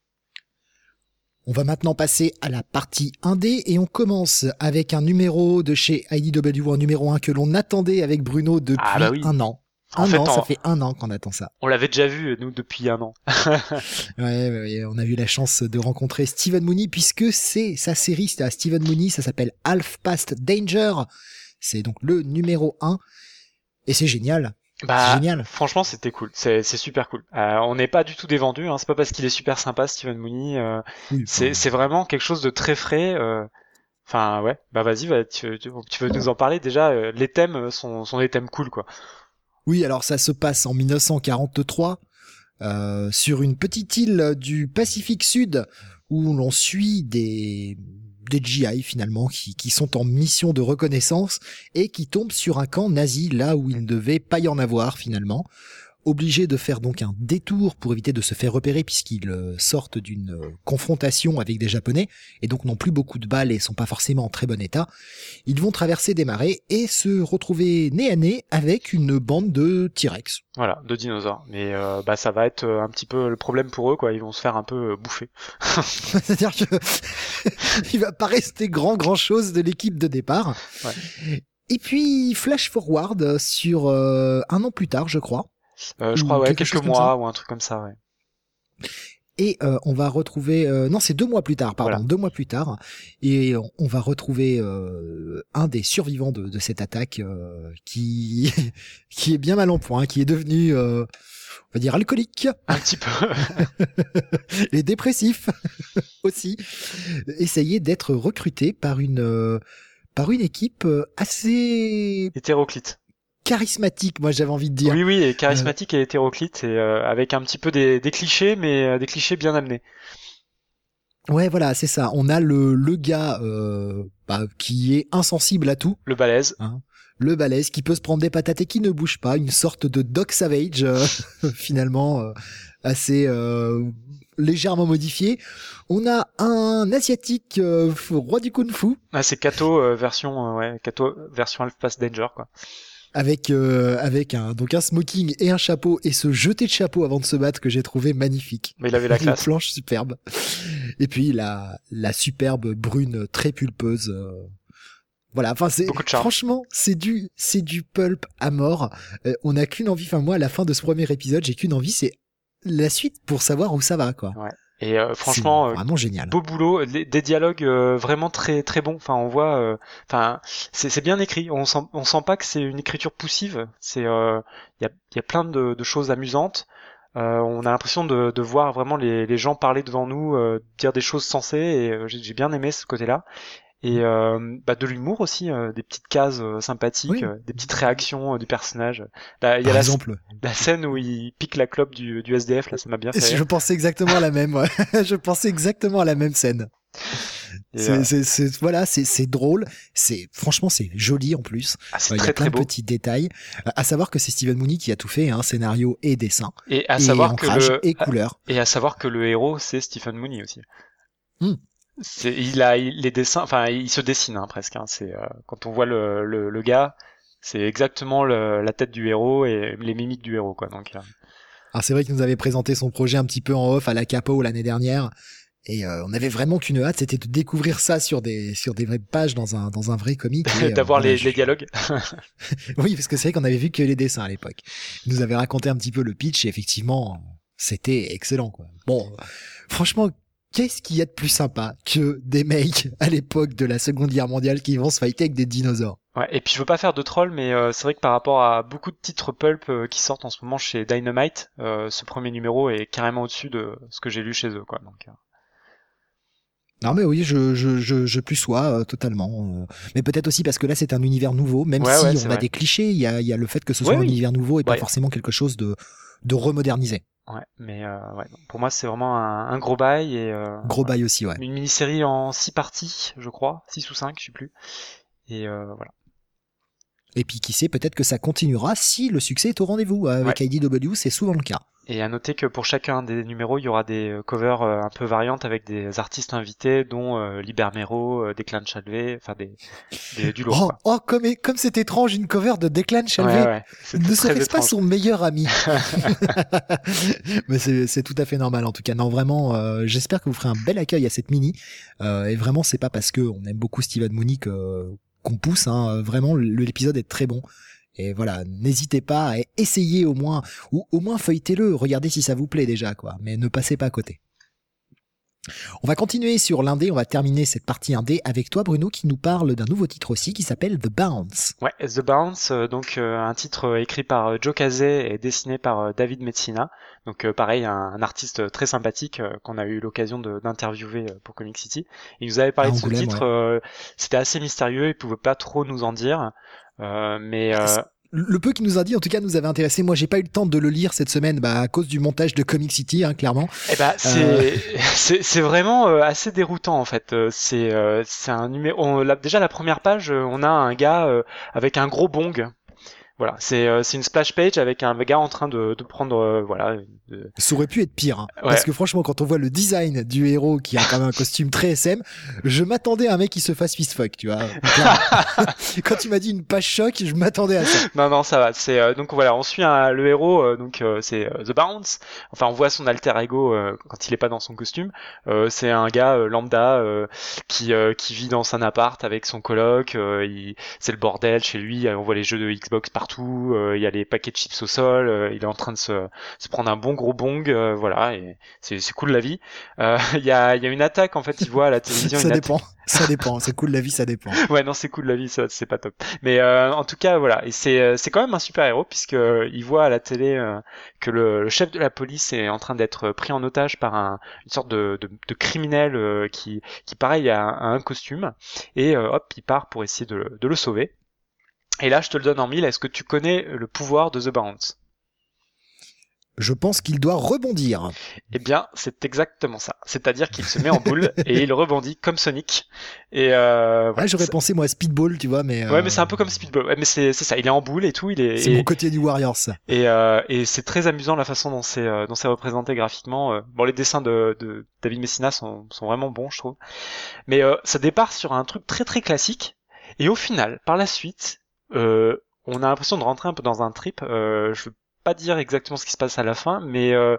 On va maintenant passer à la partie indé et on commence avec un numéro de chez I D W, un numéro un que l'on attendait avec Bruno depuis ah bah oui. un an. un fait, an, en... ça fait un an qu'on attend ça. On l'avait déjà vu, nous, depuis un an. ouais, ouais, on a eu la chance de rencontrer Stephen Mooney, puisque c'est sa série, c'est à Stephen Mooney, ça s'appelle Half Past Danger. C'est donc le numéro un. Et c'est génial. Bah, c'est génial. Franchement, c'était cool. C'est, c'est super cool. Euh, on n'est pas du tout dévendu, hein. C'est pas parce qu'il est super sympa, Stephen Mooney. Euh, oui, c'est, c'est vraiment quelque chose de très frais. Euh... Enfin, ouais. Bah, vas-y, bah, tu, tu, tu veux nous en parler déjà. Euh, les thèmes sont, sont des thèmes cool, quoi. Oui, alors ça se passe en dix-neuf cent quarante-trois, euh, sur une petite île du Pacifique Sud, où l'on suit des des G I finalement qui, qui sont en mission de reconnaissance et qui tombent sur un camp nazi là où il ne devait pas y en avoir finalement. Obligés de faire donc un détour pour éviter de se faire repérer puisqu'ils euh, sortent d'une euh, confrontation avec des Japonais et donc n'ont plus beaucoup de balles et sont pas forcément en très bon état. Ils vont traverser des marais et se retrouver nez à nez avec une bande de T-Rex. Voilà, de dinosaures. Mais euh, bah ça va être un petit peu le problème pour eux, quoi. Ils vont se faire un peu euh, bouffer. C'est-à-dire que il va pas rester grand grand chose de l'équipe de départ. Ouais. Et puis flash forward sur euh, un an plus tard, je crois. Euh, je crois, ouais, quelques mois ou un truc comme ça, ouais. Et euh, on va retrouver... Euh, non, c'est deux mois plus tard, pardon, voilà. deux mois plus tard. Et on, on va retrouver euh, un des survivants de, de cette attaque euh, qui qui est bien mal en point, qui est devenu, euh, on va dire, alcoolique. Un petit peu. Et dépressif aussi. Essayer d'être recruté par une, euh, par une équipe assez... hétéroclite. Charismatique, moi j'avais envie de dire. Oui, oui, et charismatique euh... et hétéroclite, et euh, avec un petit peu des, des clichés, mais euh, des clichés bien amenés. Ouais, voilà, c'est ça. On a le, le gars euh, bah, qui est insensible à tout. Le balèze. Hein, le balèze, qui peut se prendre des patates et qui ne bouge pas. Une sorte de Doc Savage, euh, finalement, euh, assez euh, légèrement modifié. On a un asiatique euh, roi du kung-fu. Ah, c'est Kato euh, version, euh, ouais, Kato version Half Past Danger, quoi. Avec euh, avec un donc un smoking et un chapeau et ce jeté de chapeau avant de se battre que j'ai trouvé magnifique. Mais il avait la classe. Une planche superbe. Et puis la la superbe brune très pulpeuse. Euh... Voilà, enfin c'est franchement c'est du c'est du pulp à mort. Euh, on n'a qu'une envie. Enfin moi à la fin de ce premier épisode j'ai qu'une envie, c'est la suite pour savoir où ça va quoi. Ouais. Et euh, franchement, c'est vraiment génial. Beau boulot, des, des dialogues euh, vraiment très très bons. Enfin, on voit, enfin, euh, c'est, c'est bien écrit. On sent, on sent pas que c'est une écriture poussive. C'est, il euh, y a, y a plein de, de choses amusantes. Euh, on a l'impression de, de voir vraiment les, les gens parler devant nous, euh, dire des choses sensées. Et euh, j'ai, j'ai bien aimé ce côté-là. Et euh, bah de l'humour aussi, euh, des petites cases euh, sympathiques, oui. euh, des petites réactions euh, du personnage. Là, il y a Par la, exemple, la scène où il pique la clope du, du S D F, là, ça m'a bien fait. Je pensais exactement à la même. Ouais. Je pensais exactement à la même scène. C'est, euh... c'est, c'est, voilà, c'est, c'est drôle. C'est, franchement, c'est joli en plus. Ah, c'est euh, très, il y a plein très beau. de petits détails. Euh, à savoir que c'est Stephen Mooney qui a tout fait, hein, scénario et dessin. Et à savoir et que le, et à, couleur. Et à savoir que le héros, c'est Stephen Mooney aussi. Hmm. C'est, il a il, les dessins, enfin, il se dessine hein, presque. Hein, c'est euh, quand on voit le, le, le gars, c'est exactement le, la tête du héros et les mimiques du héros, quoi. Donc. Euh... Alors c'est vrai qu'il nous avait présenté son projet un petit peu en off à la Capo l'année dernière. Et euh, on avait vraiment qu'une hâte, c'était de découvrir ça sur des sur des vraies pages dans un dans un vrai comic. Et, D'avoir euh, les, voilà, les dialogues. Oui, parce que c'est vrai qu'on avait vu que les dessins à l'époque. Il nous avait raconté un petit peu le pitch et effectivement, c'était excellent quoi. Bon, euh, franchement, qu'est-ce qu'il y a de plus sympa que des mecs à l'époque de la Seconde Guerre mondiale qui vont se fighter avec des dinosaures? Ouais, et puis je veux pas faire de troll, mais euh, c'est vrai que par rapport à beaucoup de titres pulp euh, qui sortent en ce moment chez Dynamite, euh, ce premier numéro est carrément au-dessus de ce que j'ai lu chez eux, quoi. Donc. Euh... Non mais oui, je je je, je plus sois euh, totalement. Euh, mais peut-être aussi parce que là c'est un univers nouveau, même ouais, si ouais, on a vrai. des clichés, il y a il y a le fait que ce soit ouais, un oui. univers nouveau et ouais. pas forcément quelque chose de de remodernisé. Ouais, mais euh, ouais, pour moi c'est vraiment un, un gros bail et euh, gros bail aussi, ouais. Une mini-série en six parties, je crois, six ou cinq, je sais plus. Et euh, voilà. Et puis qui sait, peut-être que ça continuera si le succès est au rendez-vous. Avec ouais. I D W, c'est souvent le cas. Et à noter que pour chacun des numéros, il y aura des covers un peu variantes avec des artistes invités, dont euh, Liber Mero, euh, Declan Shalvey, enfin des, des du lourd. Oh, quoi. oh comme, comme c'est étrange une cover de Declan Shalvey. Ouais, ouais, ne serait-ce pas son meilleur ami? Mais c'est, c'est tout à fait normal en tout cas. Non, vraiment, euh, j'espère que vous ferez un bel accueil à cette mini. Euh, et vraiment, c'est pas parce que on aime beaucoup Stephen Mooney que, qu'on pousse. Hein. Vraiment, l'épisode est très bon. Et voilà, n'hésitez pas à essayer au moins, ou au moins feuilletez-le, regardez si ça vous plaît déjà, quoi. Mais ne passez pas à côté. On va continuer sur l'indé, on va terminer cette partie indé avec toi Bruno qui nous parle d'un nouveau titre aussi qui s'appelle The Bounce. Ouais, The Bounce, euh, donc euh, un titre euh, écrit par euh, Joe Casey et dessiné par euh, David Messina. Donc euh, pareil, un, un artiste très sympathique euh, qu'on a eu l'occasion de, d'interviewer euh, pour Comic City. Il nous avait parlé À de ce Angoulême, titre, ouais. euh, c'était assez mystérieux, il pouvait pas trop nous en dire, euh, mais... Euh, Le peu qu'il nous a dit, en tout cas, nous avait intéressé. Moi, j'ai pas eu le temps de le lire cette semaine, bah, à cause du montage de Comic City, hein, clairement. Eh ben, c'est, euh... c'est, c'est vraiment euh, assez déroutant, en fait. Euh, c'est, euh, c'est un numéro, on, la, déjà, la première page, euh, on a un gars euh, avec un gros bong. Voilà, c'est euh, c'est une splash page avec un gars en train de, de prendre euh, voilà. De... Ça aurait pu être pire, hein, ouais. Parce que franchement, quand on voit le design du héros qui a quand même un costume très S M, je m'attendais à un mec qui se fasse fist fuck, tu vois. Quand tu m'as dit une page choc, je m'attendais à ça. Non non, ça va. C'est euh, donc voilà, on suit un, le héros, euh, donc euh, c'est euh, The Bounce. Enfin, on voit son alter ego euh, quand il est pas dans son costume. Euh, c'est un gars euh, lambda euh, qui euh, qui vit dans un appart avec son coloc. Euh, il... C'est le bordel chez lui. On voit les jeux de Xbox partout. Partout, euh, il y a les paquets de chips au sol, euh, il est en train de se, se prendre un bon gros bong, euh, voilà, et c'est, c'est cool la vie. Euh, il y a, il y a une attaque en fait, il voit à la télévision. Ça une dépend, atta... ça dépend. C'est cool la vie, ça dépend. Ouais, non, c'est cool la vie, ça, c'est pas top. Mais euh, en tout cas, voilà, et c'est, c'est quand même un super héros puisque euh, il voit à la télé euh, que le, le chef de la police est en train d'être pris en otage par un, une sorte de, de, de criminel euh, qui, qui pareil a, a un costume et euh, hop, il part pour essayer de, de le sauver. Et là, je te le donne en mille. Est-ce que tu connais le pouvoir de The Bounce ? Je pense qu'il doit rebondir. Eh bien, c'est exactement ça. C'est-à-dire qu'il se met en boule et il rebondit comme Sonic. Et euh, voilà, ah, j'aurais c'est... pensé moi à Speedball, tu vois, mais. Euh... Ouais, mais c'est un peu comme Speedball. Ouais, mais c'est c'est ça. Il est en boule et tout. Il est. C'est et... mon côté du Warriors, ça. Et euh, et c'est très amusant la façon dont c'est euh, dont c'est représenté graphiquement. Bon, les dessins de, de David Messina sont sont vraiment bons, je trouve. Mais euh, ça départ sur un truc très très classique. Et au final, par la suite. Euh, on a l'impression de rentrer un peu dans un trip. Euh, je veux pas dire exactement ce qui se passe à la fin, mais euh,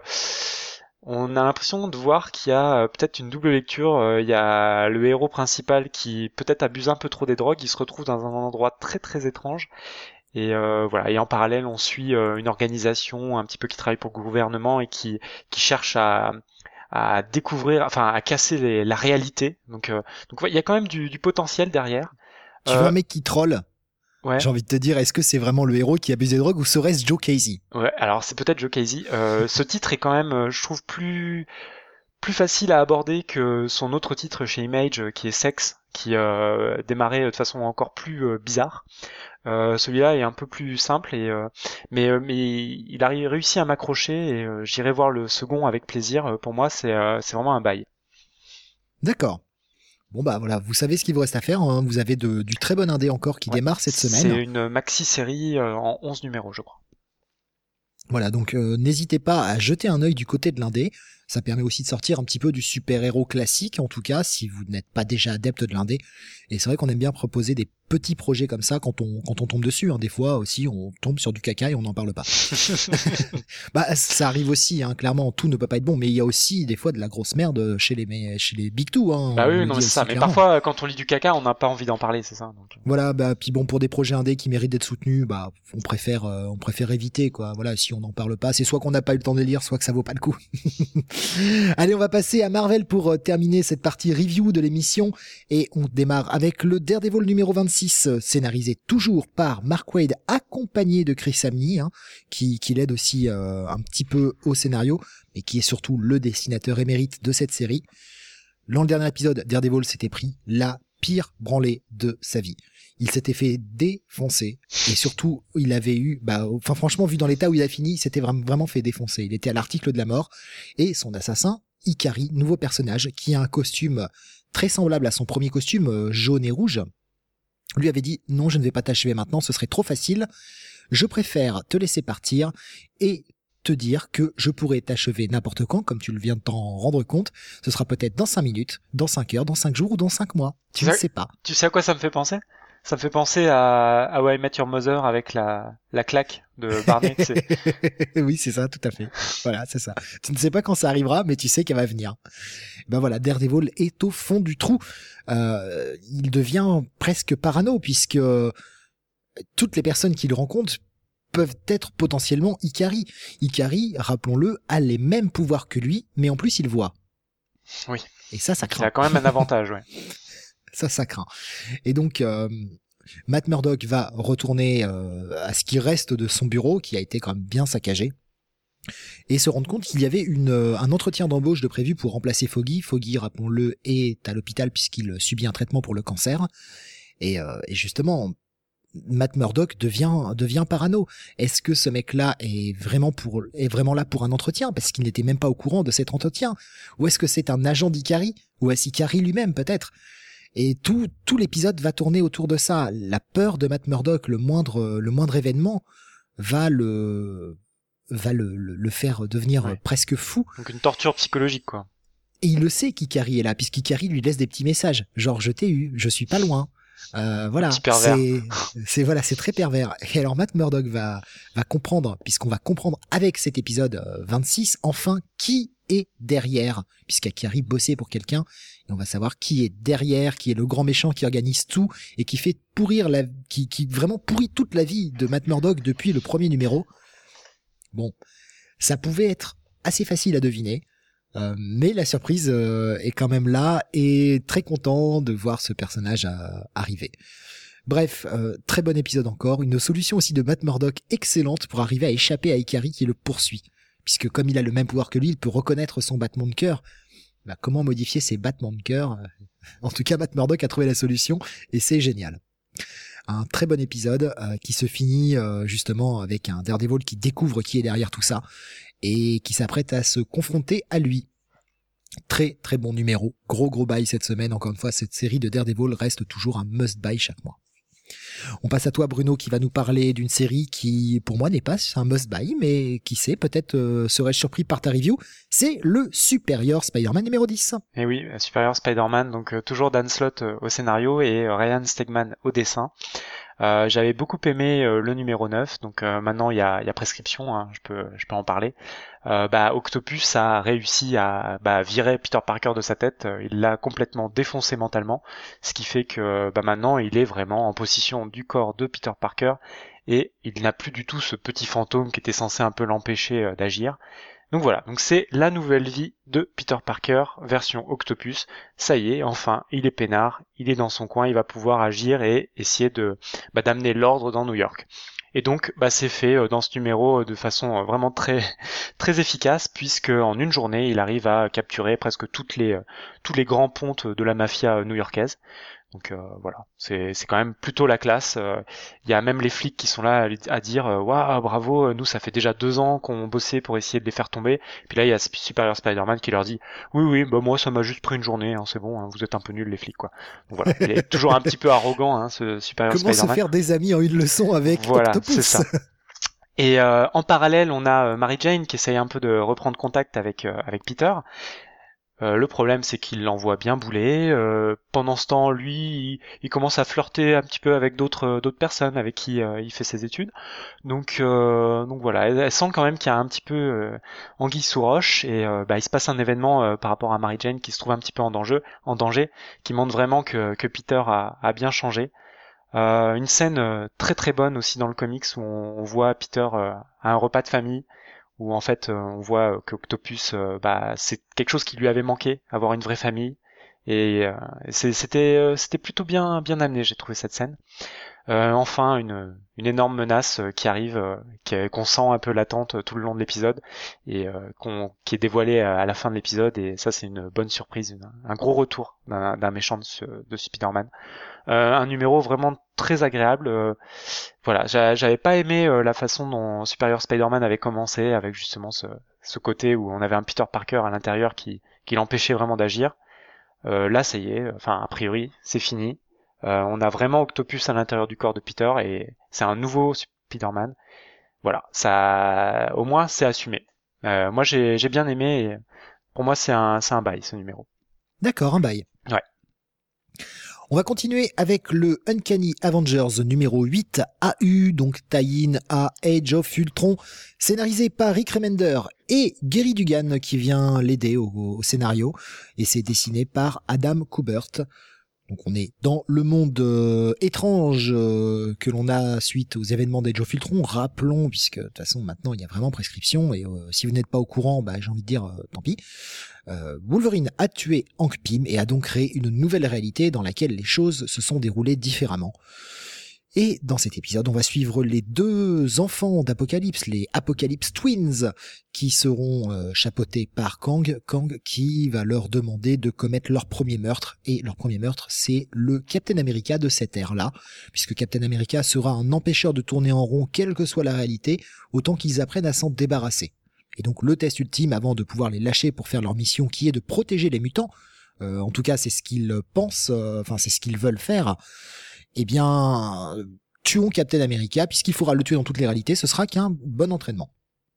on a l'impression de voir qu'il y a euh, peut-être une double lecture. Euh, il y a le héros principal qui peut-être abuse un peu trop des drogues. Il se retrouve dans un endroit très très étrange. Et euh, voilà. Et en parallèle, on suit euh, une organisation un petit peu qui travaille pour le gouvernement et qui qui cherche à à découvrir, enfin à casser les, la réalité. Donc euh, donc il y a quand même du, du potentiel derrière. Tu euh, veux un mec qui troll? Ouais. J'ai envie de te dire, est-ce que c'est vraiment le héros qui abuse des drogues ou serait-ce Joe Casey? Ouais, alors c'est peut-être Joe Casey. Euh, ce titre est quand même, je trouve, plus plus facile à aborder que son autre titre chez Image, qui est Sex, qui euh, démarrait de façon encore plus euh, bizarre. Euh, celui-là est un peu plus simple, et euh, mais euh, mais il a réussi à m'accrocher et euh, j'irai voir le second avec plaisir. Pour moi, c'est euh, c'est vraiment un bail. D'accord. Bon bah voilà, vous savez ce qu'il vous reste à faire, hein. Vous avez de, du très bon indé encore qui ouais, démarre cette semaine. C'est une maxi-série euh, en onze numéros, je crois. Voilà, donc euh, n'hésitez pas à jeter un œil du côté de l'indé. Ça permet aussi de sortir un petit peu du super-héros classique, en tout cas, si vous n'êtes pas déjà adepte de l'indé. Et c'est vrai qu'on aime bien proposer des petits projets comme ça quand on quand on tombe dessus. Hein. Des fois aussi, on tombe sur du caca et on n'en parle pas. Bah, ça arrive aussi, hein. Clairement, tout ne peut pas être bon, mais il y a aussi des fois de la grosse merde chez les chez les big two. Hein, bah oui, non, c'est ça. Mais clairement. Parfois, quand on lit du caca, on n'a pas envie d'en parler, c'est ça. Donc... Voilà, bah puis bon, pour des projets indés qui méritent d'être soutenus, bah on préfère euh, on préfère éviter quoi. Voilà, si on n'en parle pas, c'est soit qu'on n'a pas eu le temps de les lire, soit que ça vaut pas le coup. Allez, on va passer à Marvel pour euh, terminer cette partie review de l'émission et on démarre avec le Daredevil numéro vingt-six, euh, scénarisé toujours par Mark Waid, accompagné de Chris Samnee, hein, qui, qui l'aide aussi euh, un petit peu au scénario, mais qui est surtout le dessinateur émérite de cette série. Dans le dernier épisode, Daredevil s'était pris la pire branlée de sa vie. Il s'était fait défoncer et surtout il avait eu, bah, enfin franchement vu dans l'état où il a fini, il s'était vraiment fait défoncer. Il était à l'article de la mort et son assassin, Ikari, nouveau personnage qui a un costume très semblable à son premier costume, jaune et rouge, lui avait dit non, je ne vais pas t'achever maintenant, ce serait trop facile. Je préfère te laisser partir et te dire que je pourrais t'achever n'importe quand, comme tu le viens de t'en rendre compte. Ce sera peut-être dans cinq minutes, dans cinq heures, dans cinq jours ou dans cinq mois. Tu ne sais pas. Tu sais à quoi ça me fait penser ? Ça me fait penser à, à How I Met Your Mother avec la, la claque de Barney. Tu sais. Oui, c'est ça, tout à fait. Voilà, c'est ça. Tu ne sais pas quand ça arrivera, mais tu sais qu'elle va venir. Ben voilà, Daredevil est au fond du trou. Euh, il devient presque parano, puisque toutes les personnes qu'il rencontre peuvent être potentiellement Ikari. Ikari, rappelons-le, a les mêmes pouvoirs que lui, mais en plus il voit. Oui. Et ça, ça craint. Il a quand même un avantage, ouais. Ça, ça craint. Et donc, euh, Matt Murdock va retourner euh, à ce qui reste de son bureau, qui a été quand même bien saccagé, et se rendre compte qu'il y avait une, euh, un entretien d'embauche de prévu pour remplacer Foggy. Foggy, rappelons-le, est à l'hôpital puisqu'il subit un traitement pour le cancer. Et, euh, et justement, Matt Murdock devient, devient parano. Est-ce que ce mec-là est vraiment, pour, est vraiment là pour un entretien parce qu'il n'était même pas au courant de cet entretien? Ou est-ce que c'est un agent d'Ikari? Ou est-ce Ikari lui-même, peut-être? Et tout, tout l'épisode va tourner autour de ça. La peur de Matt Murdock, le moindre, le moindre événement va le, va le, le, le faire devenir ouais. presque fou. Donc une torture psychologique, quoi. Et il le sait qu'Ikari est là, puisqu'Ikari lui laisse des petits messages. Genre, je t'ai eu, je suis pas loin. Euh, voilà. C'est, c'est, voilà, c'est très pervers. Et alors Matt Murdock va, va comprendre, puisqu'on va comprendre avec cet épisode vingt-six, enfin, qui est derrière, puisqu'Ikari bossait pour quelqu'un, et on va savoir qui est derrière, qui est le grand méchant qui organise tout, et qui fait pourrir la, qui, qui vraiment pourrit toute la vie de Matt Murdock depuis le premier numéro. Bon. Ça pouvait être assez facile à deviner. Euh, mais la surprise euh, est quand même là et très content de voir ce personnage euh, arriver. Bref, euh, très bon épisode encore, une solution aussi de Matt Murdock excellente pour arriver à échapper à Ikari qui le poursuit. Puisque comme il a le même pouvoir que lui, il peut reconnaître son battement de cœur. Bah, comment modifier ses battements de cœur? En tout cas, Matt Murdock a trouvé la solution et c'est génial. Un très bon épisode euh, qui se finit euh, justement avec un Daredevil qui découvre qui est derrière tout ça et qui s'apprête à se confronter à lui. Très très bon numéro, gros gros buy cette semaine, encore une fois cette série de Daredevil reste toujours un must buy chaque mois. On passe à toi Bruno qui va nous parler d'une série qui pour moi n'est pas un must buy mais qui sait, peut-être euh, serais-je surpris par ta review, c'est le Superior Spider-Man numéro dix. Et oui, Superior Spider-Man, donc euh, toujours Dan Slott euh, au scénario et euh, Ryan Stegman au dessin. Euh, j'avais beaucoup aimé euh, le numéro neuf, donc euh, maintenant il y a, y a prescription, hein, je peux je peux en parler. Euh, bah, Octopus a réussi à bah, virer Peter Parker de sa tête, il l'a complètement défoncé mentalement, ce qui fait que bah, maintenant il est vraiment en possession du corps de Peter Parker et il n'a plus du tout ce petit fantôme qui était censé un peu l'empêcher euh, d'agir. Donc voilà, donc c'est la nouvelle vie de Peter Parker, version Octopus. Ça y est, enfin, il est peinard, il est dans son coin, il va pouvoir agir et essayer de bah, d'amener l'ordre dans New York. Et donc, bah, c'est fait dans ce numéro de façon vraiment très très efficace, puisque en une journée, il arrive à capturer presque toutes les tous les grands pontes de la mafia new-yorkaise. Donc euh, voilà, c'est c'est quand même plutôt la classe. Il euh, y a même les flics qui sont là à dire waouh, bravo, nous ça fait déjà deux ans qu'on bossait pour essayer de les faire tomber. Puis là il y a Superior Spider-Man qui leur dit oui oui, bah moi ça m'a juste pris une journée, hein, c'est bon, hein, vous êtes un peu nuls les flics quoi. Donc voilà, il est toujours un petit peu arrogant, hein, ce Superior Comment Spider-Man. Comment se faire des amis en une leçon avec voilà, Octopus. C'est ça. Et euh, en parallèle, on a euh, Mary Jane qui essaye un peu de reprendre contact avec euh, avec Peter. Euh, le problème, c'est qu'il l'envoie bien bouler. Euh, pendant ce temps, lui, il, il commence à flirter un petit peu avec d'autres d'autres personnes avec qui euh, il fait ses études. Donc, euh, donc voilà, elle, elle sent quand même qu'il y a un petit peu euh, anguille sous roche. Et euh, bah, il se passe un événement euh, par rapport à Mary Jane qui se trouve un petit peu en danger, en danger, qui montre vraiment que que Peter a, a bien changé. Euh, une scène euh, très très bonne aussi dans le comics où on, on voit Peter euh, à un repas de famille. Où en fait euh, on voit qu'Octopus, euh, bah, c'est quelque chose qui lui avait manqué, avoir une vraie famille, et euh, c'est, c'était euh, c'était plutôt bien bien amené, j'ai trouvé cette scène. Euh, enfin une une énorme menace euh, qui arrive, euh, qui, qu'on sent un peu latente euh, tout le long de l'épisode et euh, qu'on, qui est dévoilée à, à la fin de l'épisode, et ça c'est une bonne surprise, une, un gros retour d'un, d'un méchant de, de Spider-Man. Euh, un numéro vraiment très agréable. Euh, voilà, j'avais pas aimé euh, la façon dont Superior Spider-Man avait commencé, avec justement ce, ce côté où on avait un Peter Parker à l'intérieur qui, qui l'empêchait vraiment d'agir. Euh, là, ça y est, enfin a priori, c'est fini. Euh, on a vraiment Octopus à l'intérieur du corps de Peter et c'est un nouveau Spider-Man. Voilà, ça, au moins c'est assumé. Euh, moi j'ai, j'ai bien aimé. Et pour moi c'est un, c'est un bail ce numéro. D'accord, un bail. Ouais. On va continuer avec le Uncanny Avengers numéro huit, A U, donc tie-in à Age of Ultron, scénarisé par Rick Remender et Gary Dugan qui vient l'aider au, au scénario, et c'est dessiné par Adam Kubert. Donc on est dans le monde euh, étrange euh, que l'on a suite aux événements d'Age of Ultron. Rappelons, puisque de toute façon maintenant il y a vraiment prescription, et euh, si vous n'êtes pas au courant, bah, j'ai envie de dire euh, tant pis. Euh, Wolverine a tué Hank Pym et a donc créé une nouvelle réalité dans laquelle les choses se sont déroulées différemment. Et dans cet épisode, on va suivre les deux enfants d'Apocalypse, les Apocalypse Twins, qui seront euh, chapeautés par Kang. Kang qui va leur demander de commettre leur premier meurtre. Et leur premier meurtre, c'est le Captain America de cette ère-là, puisque Captain America sera un empêcheur de tourner en rond, quelle que soit la réalité, autant qu'ils apprennent à s'en débarrasser. Et donc le test ultime, avant de pouvoir les lâcher pour faire leur mission, qui est de protéger les mutants, euh, en tout cas c'est ce qu'ils pensent, euh, enfin c'est ce qu'ils veulent faire, eh bien, tuons Captain America, puisqu'il faudra le tuer dans toutes les réalités, ce sera qu'un bon entraînement.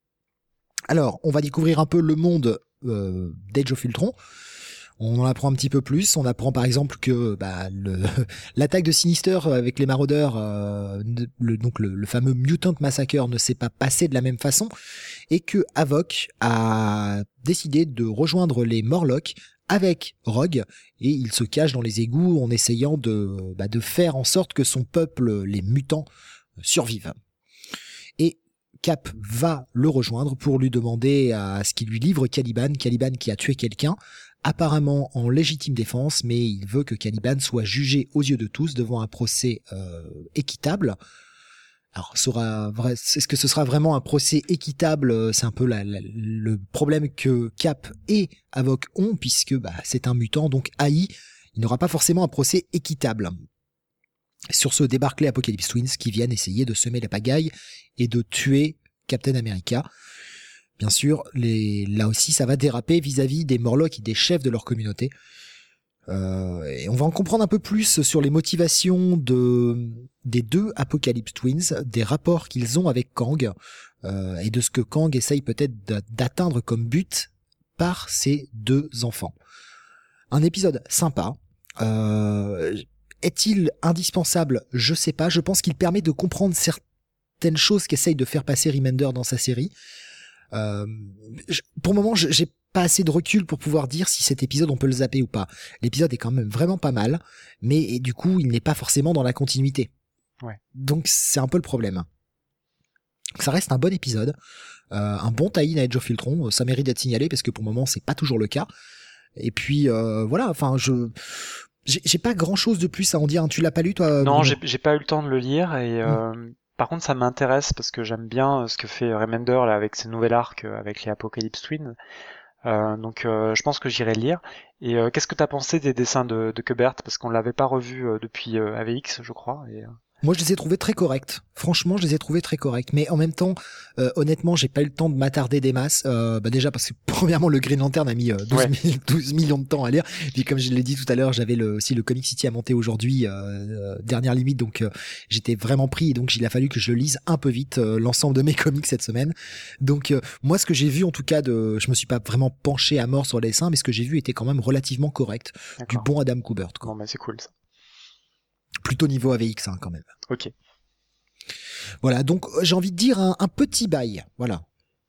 Alors, on va découvrir un peu le monde euh, d'Age of Ultron. On en apprend un petit peu plus. On apprend par exemple que bah, le, l'attaque de Sinister avec les maraudeurs, euh, le, donc le, le fameux Mutant Massacre, ne s'est pas passé de la même façon, et que Havok a décidé de rejoindre les Morlocks avec Rogue, et il se cache dans les égouts en essayant de, bah, de faire en sorte que son peuple, les mutants, survivent. Et Cap va le rejoindre pour lui demander à ce qu'il lui livre Caliban, Caliban qui a tué quelqu'un, apparemment en légitime défense, mais il veut que Caliban soit jugé aux yeux de tous devant un procès euh, équitable. Alors, sera vrai, est-ce que ce sera vraiment un procès équitable? C'est un peu la, la, le problème que Cap et Havok ont, puisque bah, c'est un mutant, donc haï, il n'aura pas forcément un procès équitable. Sur ce débarquent les Apocalypse Twins qui viennent essayer de semer la pagaille et de tuer Captain America. Bien sûr, les, là aussi, ça va déraper vis-à-vis des Morlocks et des chefs de leur communauté. Euh, et on va en comprendre un peu plus sur les motivations de, des deux Apocalypse Twins, des rapports qu'ils ont avec Kang, euh, et de ce que Kang essaye peut-être d'atteindre comme but par ses deux enfants. Un épisode sympa. Euh, est-il indispensable? Je sais pas. Je pense qu'il permet de comprendre certaines choses qu'essaye de faire passer Remender dans sa série. Euh, je, pour le moment, j'ai pas assez de recul pour pouvoir dire si cet épisode on peut le zapper ou pas. L'épisode est quand même vraiment pas mal, mais et du coup il n'est pas forcément dans la continuité. Ouais. Donc c'est un peu le problème. Ça reste un bon épisode, euh, un bon tie-in à Age of Ultron, ça mérite d'être signalé parce que pour le moment c'est pas toujours le cas. Et puis euh, voilà, enfin je j'ai, j'ai pas grand chose de plus à en dire. Tu l'as pas lu toi? Non, j'ai, j'ai pas eu le temps de le lire et. Euh... Mmh. Par contre, ça m'intéresse parce que j'aime bien ce que fait Remender là avec ses nouvel arc avec les Apocalypse Twins. Euh, donc, euh, je pense que j'irai le lire. Et euh, qu'est-ce que t'as pensé des dessins de, de Kubert, parce qu'on l'avait pas revu euh, depuis euh, A V X, je crois. Et, euh... Moi, je les ai trouvés très corrects. Franchement, je les ai trouvés très corrects. Mais en même temps, euh, honnêtement, j'ai pas eu le temps de m'attarder des masses. Euh, bah déjà parce que premièrement, le Green Lantern a mis euh, douze, ouais. mille, douze millions de temps à lire. Puis comme je l'ai dit tout à l'heure, j'avais le, aussi le Comic City à monter aujourd'hui, euh, euh, dernière limite. Donc euh, j'étais vraiment pris. Et donc il a fallu que je lise un peu vite euh, l'ensemble de mes comics cette semaine. Donc euh, moi, ce que j'ai vu en tout cas, de, je me suis pas vraiment penché à mort sur les dessins, mais ce que j'ai vu était quand même relativement correct. D'accord. Du bon Adam Kubert, quoi. Bon, bah c'est cool ça. Plutôt niveau A V X hein, quand même. Ok. Voilà, donc j'ai envie de dire un, un petit bail. Voilà.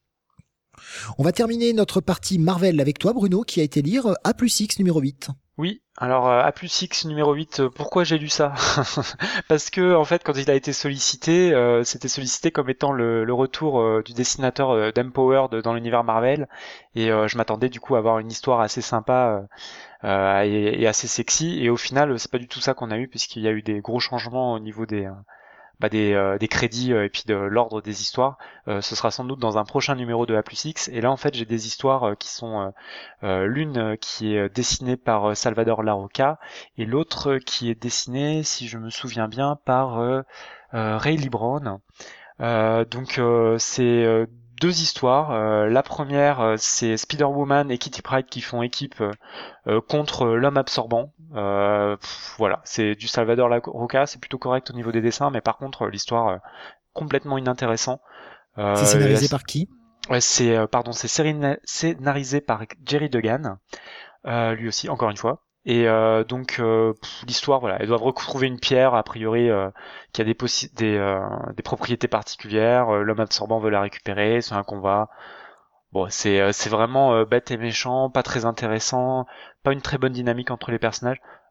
On va terminer notre partie Marvel avec toi, Bruno, qui a été lire A plus X numéro huit. Oui, alors euh, A plus X numéro huit, euh, pourquoi j'ai lu ça? Parce que en fait, quand il a été sollicité, euh, c'était sollicité comme étant le, le retour euh, du dessinateur euh, d'Empowered dans l'univers Marvel, et euh, je m'attendais du coup à avoir une histoire assez sympa euh, euh, et, et assez sexy, et au final, c'est pas du tout ça qu'on a eu, puisqu'il y a eu des gros changements au niveau des... Euh, Bah des, euh, des crédits euh, et puis de l'ordre des histoires. Euh, ce sera sans doute dans un prochain numéro de A plus X, et là en fait j'ai des histoires euh, qui sont euh, euh, l'une euh, qui est dessinée par euh, Salvador Larroca et l'autre euh, qui est dessinée, si je me souviens bien, par euh, euh, Ray Lee Brown. Euh, donc euh, c'est euh, deux histoires. Euh, la première, euh, c'est Spider-Woman et Kitty Pryde qui font équipe euh, contre l'homme absorbant. Euh, pff, voilà, c'est du Salvador Larroca, c'est plutôt correct au niveau des dessins, mais par contre l'histoire euh, complètement inintéressant. Euh, c'est scénarisé par qui? Ouais, c'est euh, pardon, c'est scénarisé par Jerry Duggan, euh, lui aussi, encore une fois. Et euh, donc euh, pff, l'histoire, voilà, elles doivent retrouver une pierre a priori euh, qui a des, possi- des, euh, des propriétés particulières. Euh, l'homme absorbant veut la récupérer, c'est un combat. Bon, c'est euh, c'est vraiment euh, bête et méchant, pas très intéressant, pas une très bonne dynamique entre les personnages.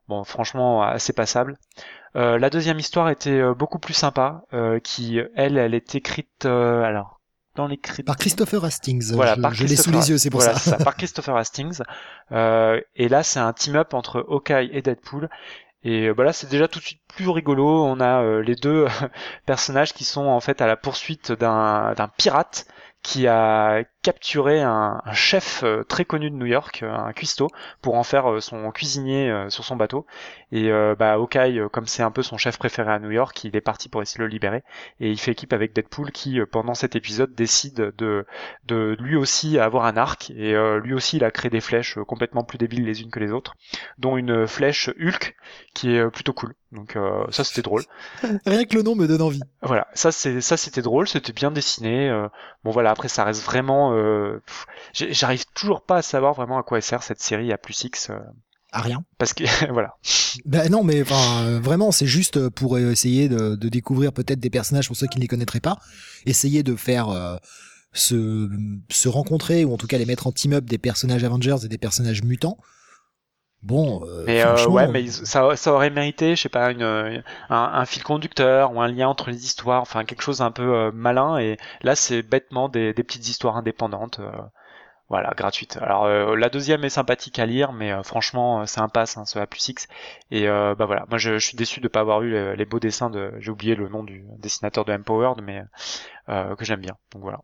bon, franchement, assez passable. Euh, la deuxième histoire était euh, beaucoup plus sympa, euh, qui, elle, elle est écrite, euh, alors, dans les crédits. Par Christopher Hastings. Voilà, je, par je l'ai sous les yeux, c'est pour voilà, ça. ça. Par Christopher Hastings. Euh, et là, c'est un team-up entre Hawkeye et Deadpool. Et euh, bah là, c'est déjà tout de suite plus rigolo. On a euh, les deux personnages qui sont en fait à la poursuite d'un d'un pirate qui a capturé un, un chef euh, très connu de New York, euh, un cuistot, pour en faire euh, son cuisinier euh, sur son bateau. Et euh, bah Hawkeye, euh, comme c'est un peu son chef préféré à New York, il est parti pour essayer de le libérer. Et il fait équipe avec Deadpool qui, euh, pendant cet épisode, décide de, de lui aussi avoir un arc. Et euh, lui aussi, il a créé des flèches euh, complètement plus débiles les unes que les autres, dont une flèche Hulk qui est euh, plutôt cool. Donc euh, ça, c'était drôle. Rien que le nom me donne envie. Voilà, ça c'est ça c'était drôle, c'était bien dessiné. Euh, bon voilà, après ça reste vraiment. Euh, pff, j'arrive toujours pas à savoir vraiment à quoi elle sert cette série à plus X. Euh, à rien. Parce que voilà. Ben non, mais enfin euh, vraiment, c'est juste pour essayer de, de découvrir peut-être des personnages pour ceux qui ne les connaîtraient pas, essayer de faire euh, se se rencontrer ou en tout cas les mettre en team-up des personnages Avengers et des personnages mutants. Bon, euh, mais euh, ouais, mais ça, ça aurait mérité, je sais pas, une, un, un fil conducteur ou un lien entre les histoires, enfin quelque chose un peu euh, malin. Et là, c'est bêtement des, des petites histoires indépendantes, euh, voilà, gratuites. Alors euh, la deuxième est sympathique à lire, mais euh, franchement, c'est un pass, hein, ce A plus X. Et euh, bah voilà, moi je, je suis déçu de pas avoir eu les, les beaux dessins de, j'ai oublié le nom du dessinateur de Empowered, mais euh, que j'aime bien. Donc voilà.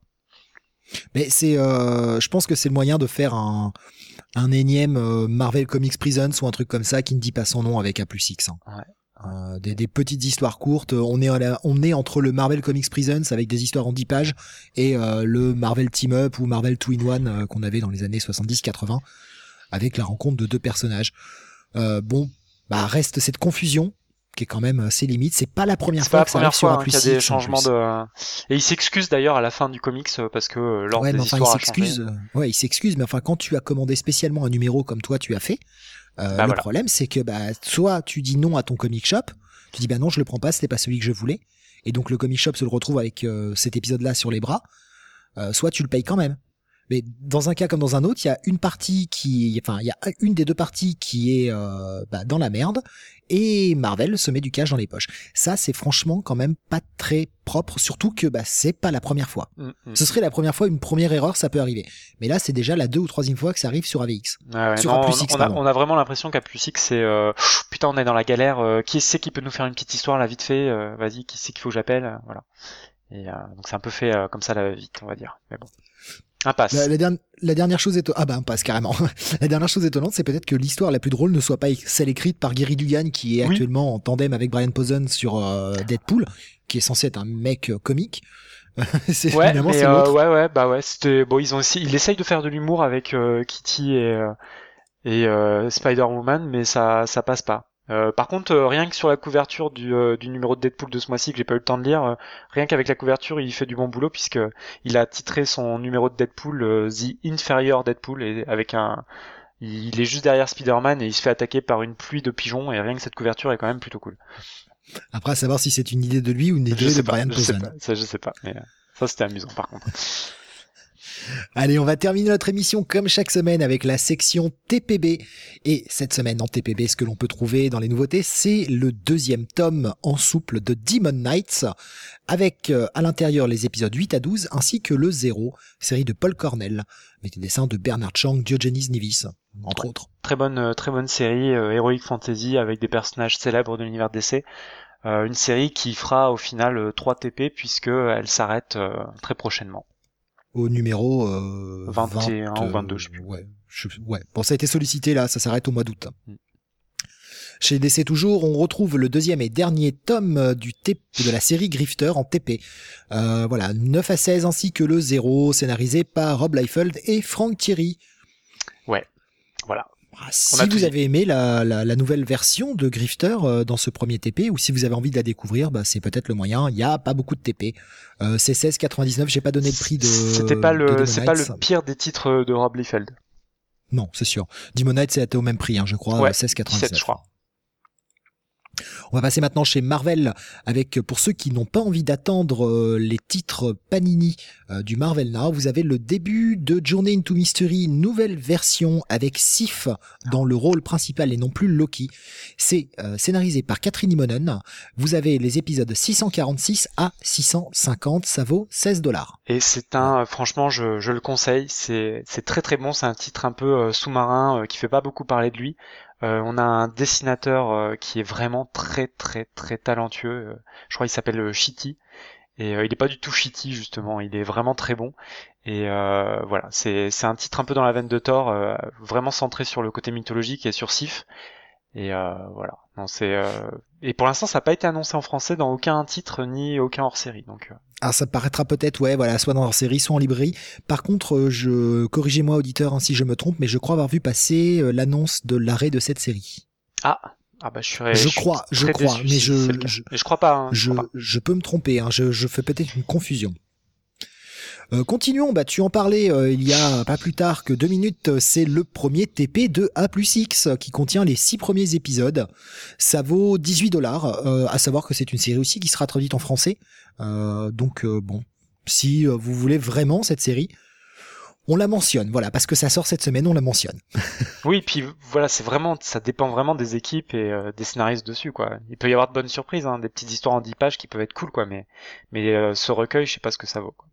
Mais c'est, euh, je pense que c'est le moyen de faire un, un énième euh, Marvel Comics Presents ou un truc comme ça qui ne dit pas son nom avec A plus X. Hein. Ouais. Euh, des, des petites histoires courtes. On est, à la, on est entre le Marvel Comics Presents avec des histoires en dix pages et euh, le Marvel Team Up ou Marvel two in one euh, qu'on avait dans les années soixante-dix quatre-vingts avec la rencontre de deux personnages. Euh, bon, bah reste cette confusion qui est quand même assez limite. C'est pas la première c'est fois pas la que ça première arrive sur fois A hein, plus qu'il y a des X, changements de. Et il s'excuse d'ailleurs à la fin du comics parce que euh, l'ordre ouais, des mais enfin, histoires il s'excuse. a changé. Ouais, il s'excuse, mais enfin quand tu as commandé spécialement un numéro comme toi tu as fait, euh, bah, le voilà. problème c'est que bah soit tu dis non à ton comic shop, tu dis bah non je le prends pas, c'était pas celui que je voulais, et donc le comic shop se le retrouve avec euh, cet épisode-là sur les bras, euh, soit tu le payes quand même. Mais dans un cas comme dans un autre, il y a une partie qui, enfin, il y a une des deux parties qui est euh, bah, dans la merde, et Marvel se met du cash dans les poches. Ça, c'est franchement quand même pas très propre, surtout que bah c'est pas la première fois. Mm, mm. Ce serait la première fois, une première erreur, ça peut arriver. Mais là, c'est déjà la deux ou troisième fois que ça arrive sur A V X. Ah ouais, sur non, A plus X, on, a, pardon. on a vraiment l'impression qu'A plus X, c'est euh, putain, on est dans la galère. Euh, qui c'est qui peut nous faire une petite histoire là vite fait euh, Vas-y, qui c'est qu'il faut que j'appelle euh, Voilà. Et euh, donc c'est un peu fait euh, comme ça là vite, on va dire. Mais bon. Un passe. La, la, dernière, la dernière chose étonnante, ah bah un passe carrément. La dernière chose étonnante, c'est peut-être que l'histoire la plus drôle ne soit pas celle écrite par Gary Dugan, qui est Oui. actuellement en tandem avec Brian Posehn sur euh, Deadpool, qui est censé être un mec euh, comique. c'est, Ouais, finalement, mais c'est euh, l'autre. ouais, ouais, bah ouais, c'était bon. Ils ont aussi, ils essayent de faire de l'humour avec euh, Kitty et euh, et euh, Spider-Woman, mais ça, ça passe pas. Euh, par contre, euh, rien que sur la couverture du, euh, du numéro de Deadpool de ce mois-ci que j'ai pas eu le temps de lire, euh, rien qu'avec la couverture, il fait du bon boulot puisque il a titré son numéro de Deadpool euh, The Inferior Deadpool et avec un, il est juste derrière Spider-Man et il se fait attaquer par une pluie de pigeons et rien que cette couverture est quand même plutôt cool. Après, à savoir si c'est une idée de lui ou une idée Je sais de pas, Brian je sais Posehn. pas, ça je sais pas, mais euh, ça c'était amusant par contre. Allez, on va terminer notre émission comme chaque semaine avec la section T P B. Et cette semaine en T P B, ce que l'on peut trouver dans les nouveautés, c'est le deuxième tome en souple de Demon Knights, avec euh, à l'intérieur les épisodes huit à douze, ainsi que le zéro, série de Paul Cornell, avec des dessins de Bernard Chang, Diogenes Nivis, entre autres. Très bonne, euh, très bonne série, euh, Heroic Fantasy avec des personnages célèbres de l'univers D C. Euh, une série qui fera au final euh, trois T P puisque elle s'arrête euh, très prochainement. Au numéro euh, vingt et un vingt, ou vingt-deux, je sais euh, plus. Ouais, je, ouais. Bon, ça a été sollicité là, ça s'arrête au mois d'août. Mm. Chez D C toujours, on retrouve le deuxième et dernier tome du T- de la série Grifter en T P. Euh, voilà, neuf à seize ainsi que le zéro, scénarisé par Rob Liefeld et Frank Thierry. Ouais, voilà. Ah, si vous avez aimé la, la, la nouvelle version de Grifter euh, dans ce premier T P, ou si vous avez envie de la découvrir, bah, c'est peut-être le moyen. Il y a pas beaucoup de T P. Euh, c'est seize quatre-vingt-dix-neuf, j'ai pas donné le prix de. C'était pas le, c'est pas le pire des titres de Rob Liefeld. Non, c'est sûr. Demon Knight, c'était au même prix, hein, je crois, Ouais, seize quatre-vingt-dix-neuf. dix-sept, je crois. On va passer maintenant chez Marvel avec, pour ceux qui n'ont pas envie d'attendre euh, les titres Panini euh, du Marvel Now, vous avez le début de Journey into Mystery, nouvelle version avec Sif dans le rôle principal et non plus Loki. C'est euh, scénarisé par Catherine Immonen. Vous avez les épisodes six cent quarante-six à six cent cinquante, ça vaut seize dollars. Et c'est un, ouais. franchement, je, je le conseille, c'est, c'est très très bon, c'est un titre un peu euh, sous-marin euh, qui fait pas beaucoup parler de lui. Euh, on a un dessinateur euh, qui est vraiment très très très talentueux. Euh, je crois qu'il s'appelle euh, Shitty. Et euh, il est pas du tout shitty justement, il est vraiment très bon. Et euh, voilà, c'est c'est un titre un peu dans la veine de Thor, euh, vraiment centré sur le côté mythologique et sur Sif. Et euh, voilà, non c'est euh... et pour l'instant ça n'a pas été annoncé en français dans aucun titre ni aucun hors-série. Donc euh... ah, ça paraîtra peut-être, ouais, voilà, soit dans hors-série, soit en librairie. Par contre, je corrigez-moi auditeur hein, si je me trompe, mais je crois avoir vu passer euh, l'annonce de l'arrêt de cette série. Ah. Ah bah je serais, je, je crois, je crois, mais si je, je, je crois pas. Hein, je, je, crois pas. je peux me tromper. Hein, je, je fais peut-être une confusion. Euh, continuons. Bah tu en parlais euh, il y a pas plus tard que deux minutes. C'est le premier T P de A plus X qui contient les six premiers épisodes. Ça vaut dix-huit dollars. Euh, à savoir que c'est une série aussi qui sera traduite en français. Euh, donc euh, bon, si vous voulez vraiment cette série. On la mentionne, voilà, parce que ça sort cette semaine, on la mentionne. Oui, puis voilà, c'est vraiment, ça dépend vraiment des équipes et euh, des scénaristes dessus, quoi. Il peut y avoir de bonnes surprises, hein, des petites histoires en dix pages qui peuvent être cool, quoi, mais mais euh, ce recueil, je sais pas ce que ça vaut, quoi.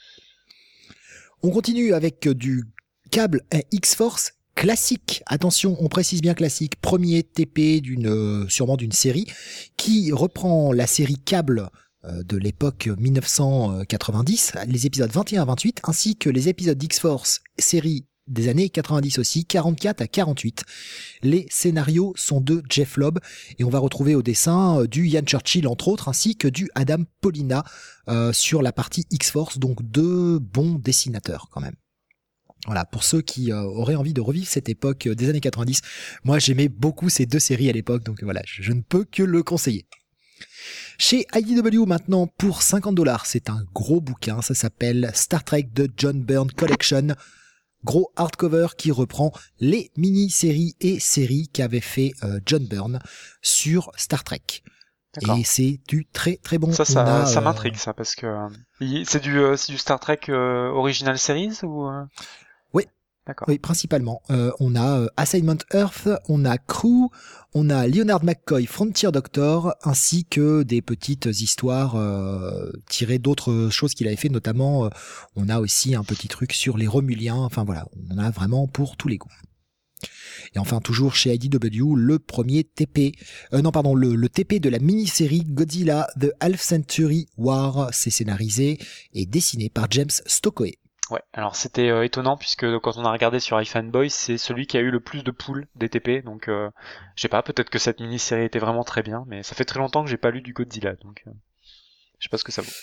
On continue avec du Cable X-Force classique. Attention, on précise bien classique. Premier T P d'une, euh, sûrement d'une série qui reprend la série Cable de l'époque dix-neuf cent quatre-vingt-dix, les épisodes vingt et un à vingt-huit, ainsi que les épisodes d'X-Force, série des années quatre-vingt-dix aussi, quarante-quatre à quarante-huit. Les scénarios sont de Jeff Lobb, et on va retrouver au dessin du Ian Churchill, entre autres, ainsi que du Adam Paulina euh, sur la partie X-Force, donc deux bons dessinateurs quand même. Voilà, pour ceux qui euh, auraient envie de revivre cette époque des années quatre-vingt-dix, moi j'aimais beaucoup ces deux séries à l'époque, donc voilà, je, je ne peux que le conseiller. Chez I D W maintenant pour cinquante dollars, c'est un gros bouquin, ça s'appelle Star Trek The John Byrne Collection, gros hardcover qui reprend les mini-séries et séries qu'avait fait euh, John Byrne sur Star Trek. D'accord. Et c'est du très très bon. Ça, ça, a, ça euh... m'intrigue ça, parce que euh, c'est du, euh, c'est du Star Trek euh, Original Series ou euh... Oui. D'accord. Oui, principalement. Euh, on a euh, Assignment Earth, on a Crew, on a Leonard McCoy, Frontier Doctor, ainsi que des petites histoires euh, tirées d'autres choses qu'il avait fait, notamment euh, on a aussi un petit truc sur les Romuliens, enfin voilà, on en a vraiment pour tous les goûts. Et enfin, toujours chez I D W, le premier T P, euh, non pardon, le, le T P de la mini-série Godzilla The Half Century War, c'est scénarisé et dessiné par James Stokoway. Ouais, alors c'était euh, étonnant puisque quand on a regardé sur iFanboy, c'est celui qui a eu le plus de poules des T P, donc euh, je sais pas, peut-être que cette mini-série était vraiment très bien, mais ça fait très longtemps que j'ai pas lu du Godzilla, donc euh, je sais pas ce que ça vaut.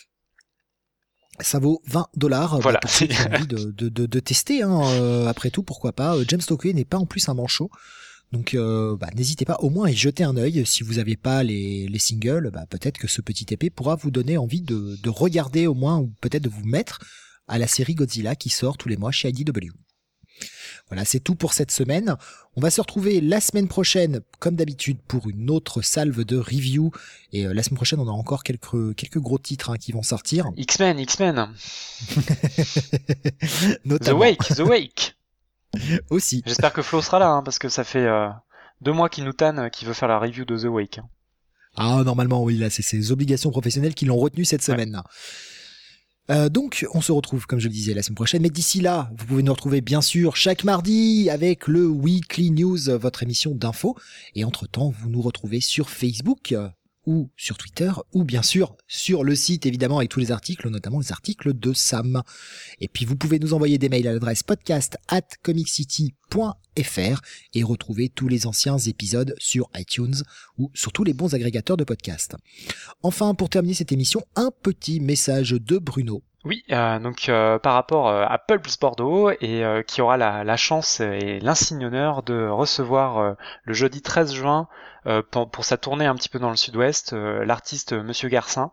Ça vaut vingt dollars. Voilà. Pour ceux qui ont envie de, de, de, de tester, hein, euh, après tout, pourquoi pas. James Stokoway n'est pas en plus un manchot. Donc euh, bah, n'hésitez pas au moins à y jeter un œil. Si vous n'avez pas les, les singles, bah, peut-être que ce petit T P pourra vous donner envie de, de regarder au moins, ou peut-être de vous mettre à la série Godzilla qui sort tous les mois chez I D W. Voilà, c'est tout pour cette semaine. On va se retrouver la semaine prochaine, comme d'habitude, pour une autre salve de review. Et euh, la semaine prochaine, on a encore quelques, quelques gros titres hein, qui vont sortir. X-Men, X-Men. The Notamment. Wake, The Wake. Aussi. J'espère que Flo sera là, hein, parce que ça fait euh, deux mois qu'il nous tanne, qu'il veut faire la review de The Wake. Hein. Ah, normalement, oui, là, c'est ses obligations professionnelles qui l'ont retenu cette semaine. Ouais. Euh, donc, on se retrouve, comme je le disais, la semaine prochaine. Mais d'ici là, vous pouvez nous retrouver, bien sûr, chaque mardi avec le Weekly News, votre émission d'info. Et entre-temps, vous nous retrouvez sur Facebook euh, ou sur Twitter ou bien sûr sur le site, évidemment, avec tous les articles, notamment les articles de Sam. Et puis, vous pouvez nous envoyer des mails à l'adresse podcast at comiccity point fr et retrouver tous les anciens épisodes sur iTunes ou sur tous les bons agrégateurs de podcasts. Enfin, pour terminer cette émission, un petit message de Bruno. Oui, euh, donc euh, par rapport euh, à Pulps Bordeaux et euh, qui aura la, la chance et l'insigne honneur de recevoir euh, le jeudi treize juin euh, pour, pour sa tournée un petit peu dans le sud-ouest, euh, l'artiste Monsieur Garcin,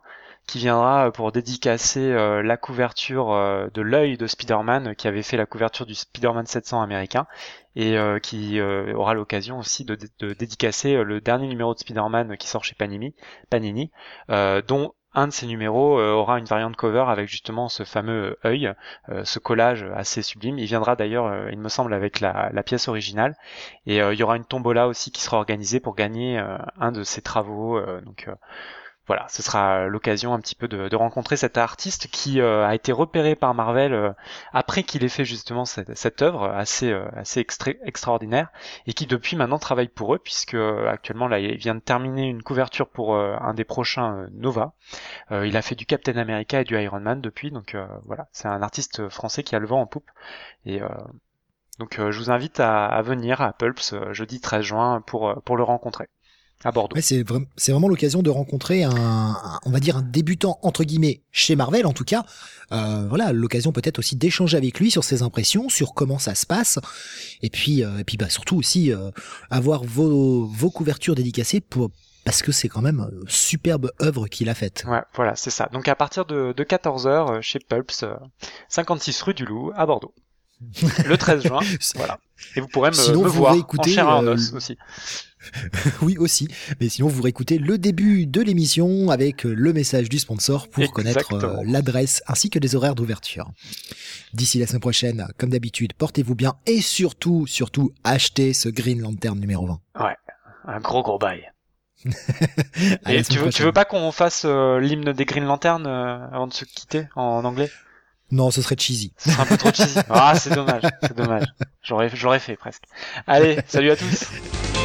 qui viendra pour dédicacer euh, la couverture euh, de l'œil de Spider-Man, qui avait fait la couverture du Spider-Man sept cents américain, et euh, qui euh, aura l'occasion aussi de, de dédicacer le dernier numéro de Spider-Man qui sort chez Panini, Panini euh, dont un de ces numéros euh, aura une variante cover avec justement ce fameux œil, euh, ce collage assez sublime. Il viendra d'ailleurs, euh, il me semble, avec la, la pièce originale. Et euh, il y aura une tombola aussi qui sera organisée pour gagner euh, un de ces travaux. Euh, donc euh, voilà, ce sera l'occasion un petit peu de, de rencontrer cet artiste qui euh, a été repéré par Marvel euh, après qu'il ait fait justement cette, cette œuvre assez euh, assez extra- extraordinaire, et qui depuis maintenant travaille pour eux, puisque euh, actuellement là il vient de terminer une couverture pour euh, un des prochains euh, Nova. Euh, il a fait du Captain America et du Iron Man depuis, donc euh, voilà, c'est un artiste français qui a le vent en poupe. Et euh, donc euh, je vous invite à, à venir à Pulps euh, jeudi treize juin pour pour le rencontrer à Bordeaux. Ouais, c'est, vra- c'est vraiment l'occasion de rencontrer un, un- on va dire un débutant entre guillemets chez Marvel en tout cas. Euh, voilà, l'occasion peut-être aussi d'échanger avec lui sur ses impressions, sur comment ça se passe, et puis euh, et puis bah surtout aussi euh, avoir vos vos couvertures dédicacées pour parce que c'est quand même une superbe œuvre qu'il a faite. Ouais, voilà, c'est ça. Donc à partir de, de quatorze heures euh, chez Pulps, euh, cinquante-six rue du Loup à Bordeaux. Le treize juin, voilà. Et vous pourrez me, Sinon, me vous voir en réécoutez, chair et en euh, os aussi. Oui aussi, mais sinon vous réécoutez le début de l'émission avec le message du sponsor pour Exactement. connaître euh, l'adresse ainsi que les horaires d'ouverture. D'ici la semaine prochaine, comme d'habitude, portez-vous bien et surtout, surtout, achetez ce Green Lantern numéro vingt. Ouais, un gros gros bail. À Et la tu semaine veux, tu prochaine. veux pas qu'on fasse euh, l'hymne des Green Lantern euh, avant de se quitter en anglais? Non, ce serait cheesy. Ce serait un peu trop cheesy. Ah, c'est dommage, c'est dommage. J'aurais, j'aurais fait presque. Allez, salut à tous.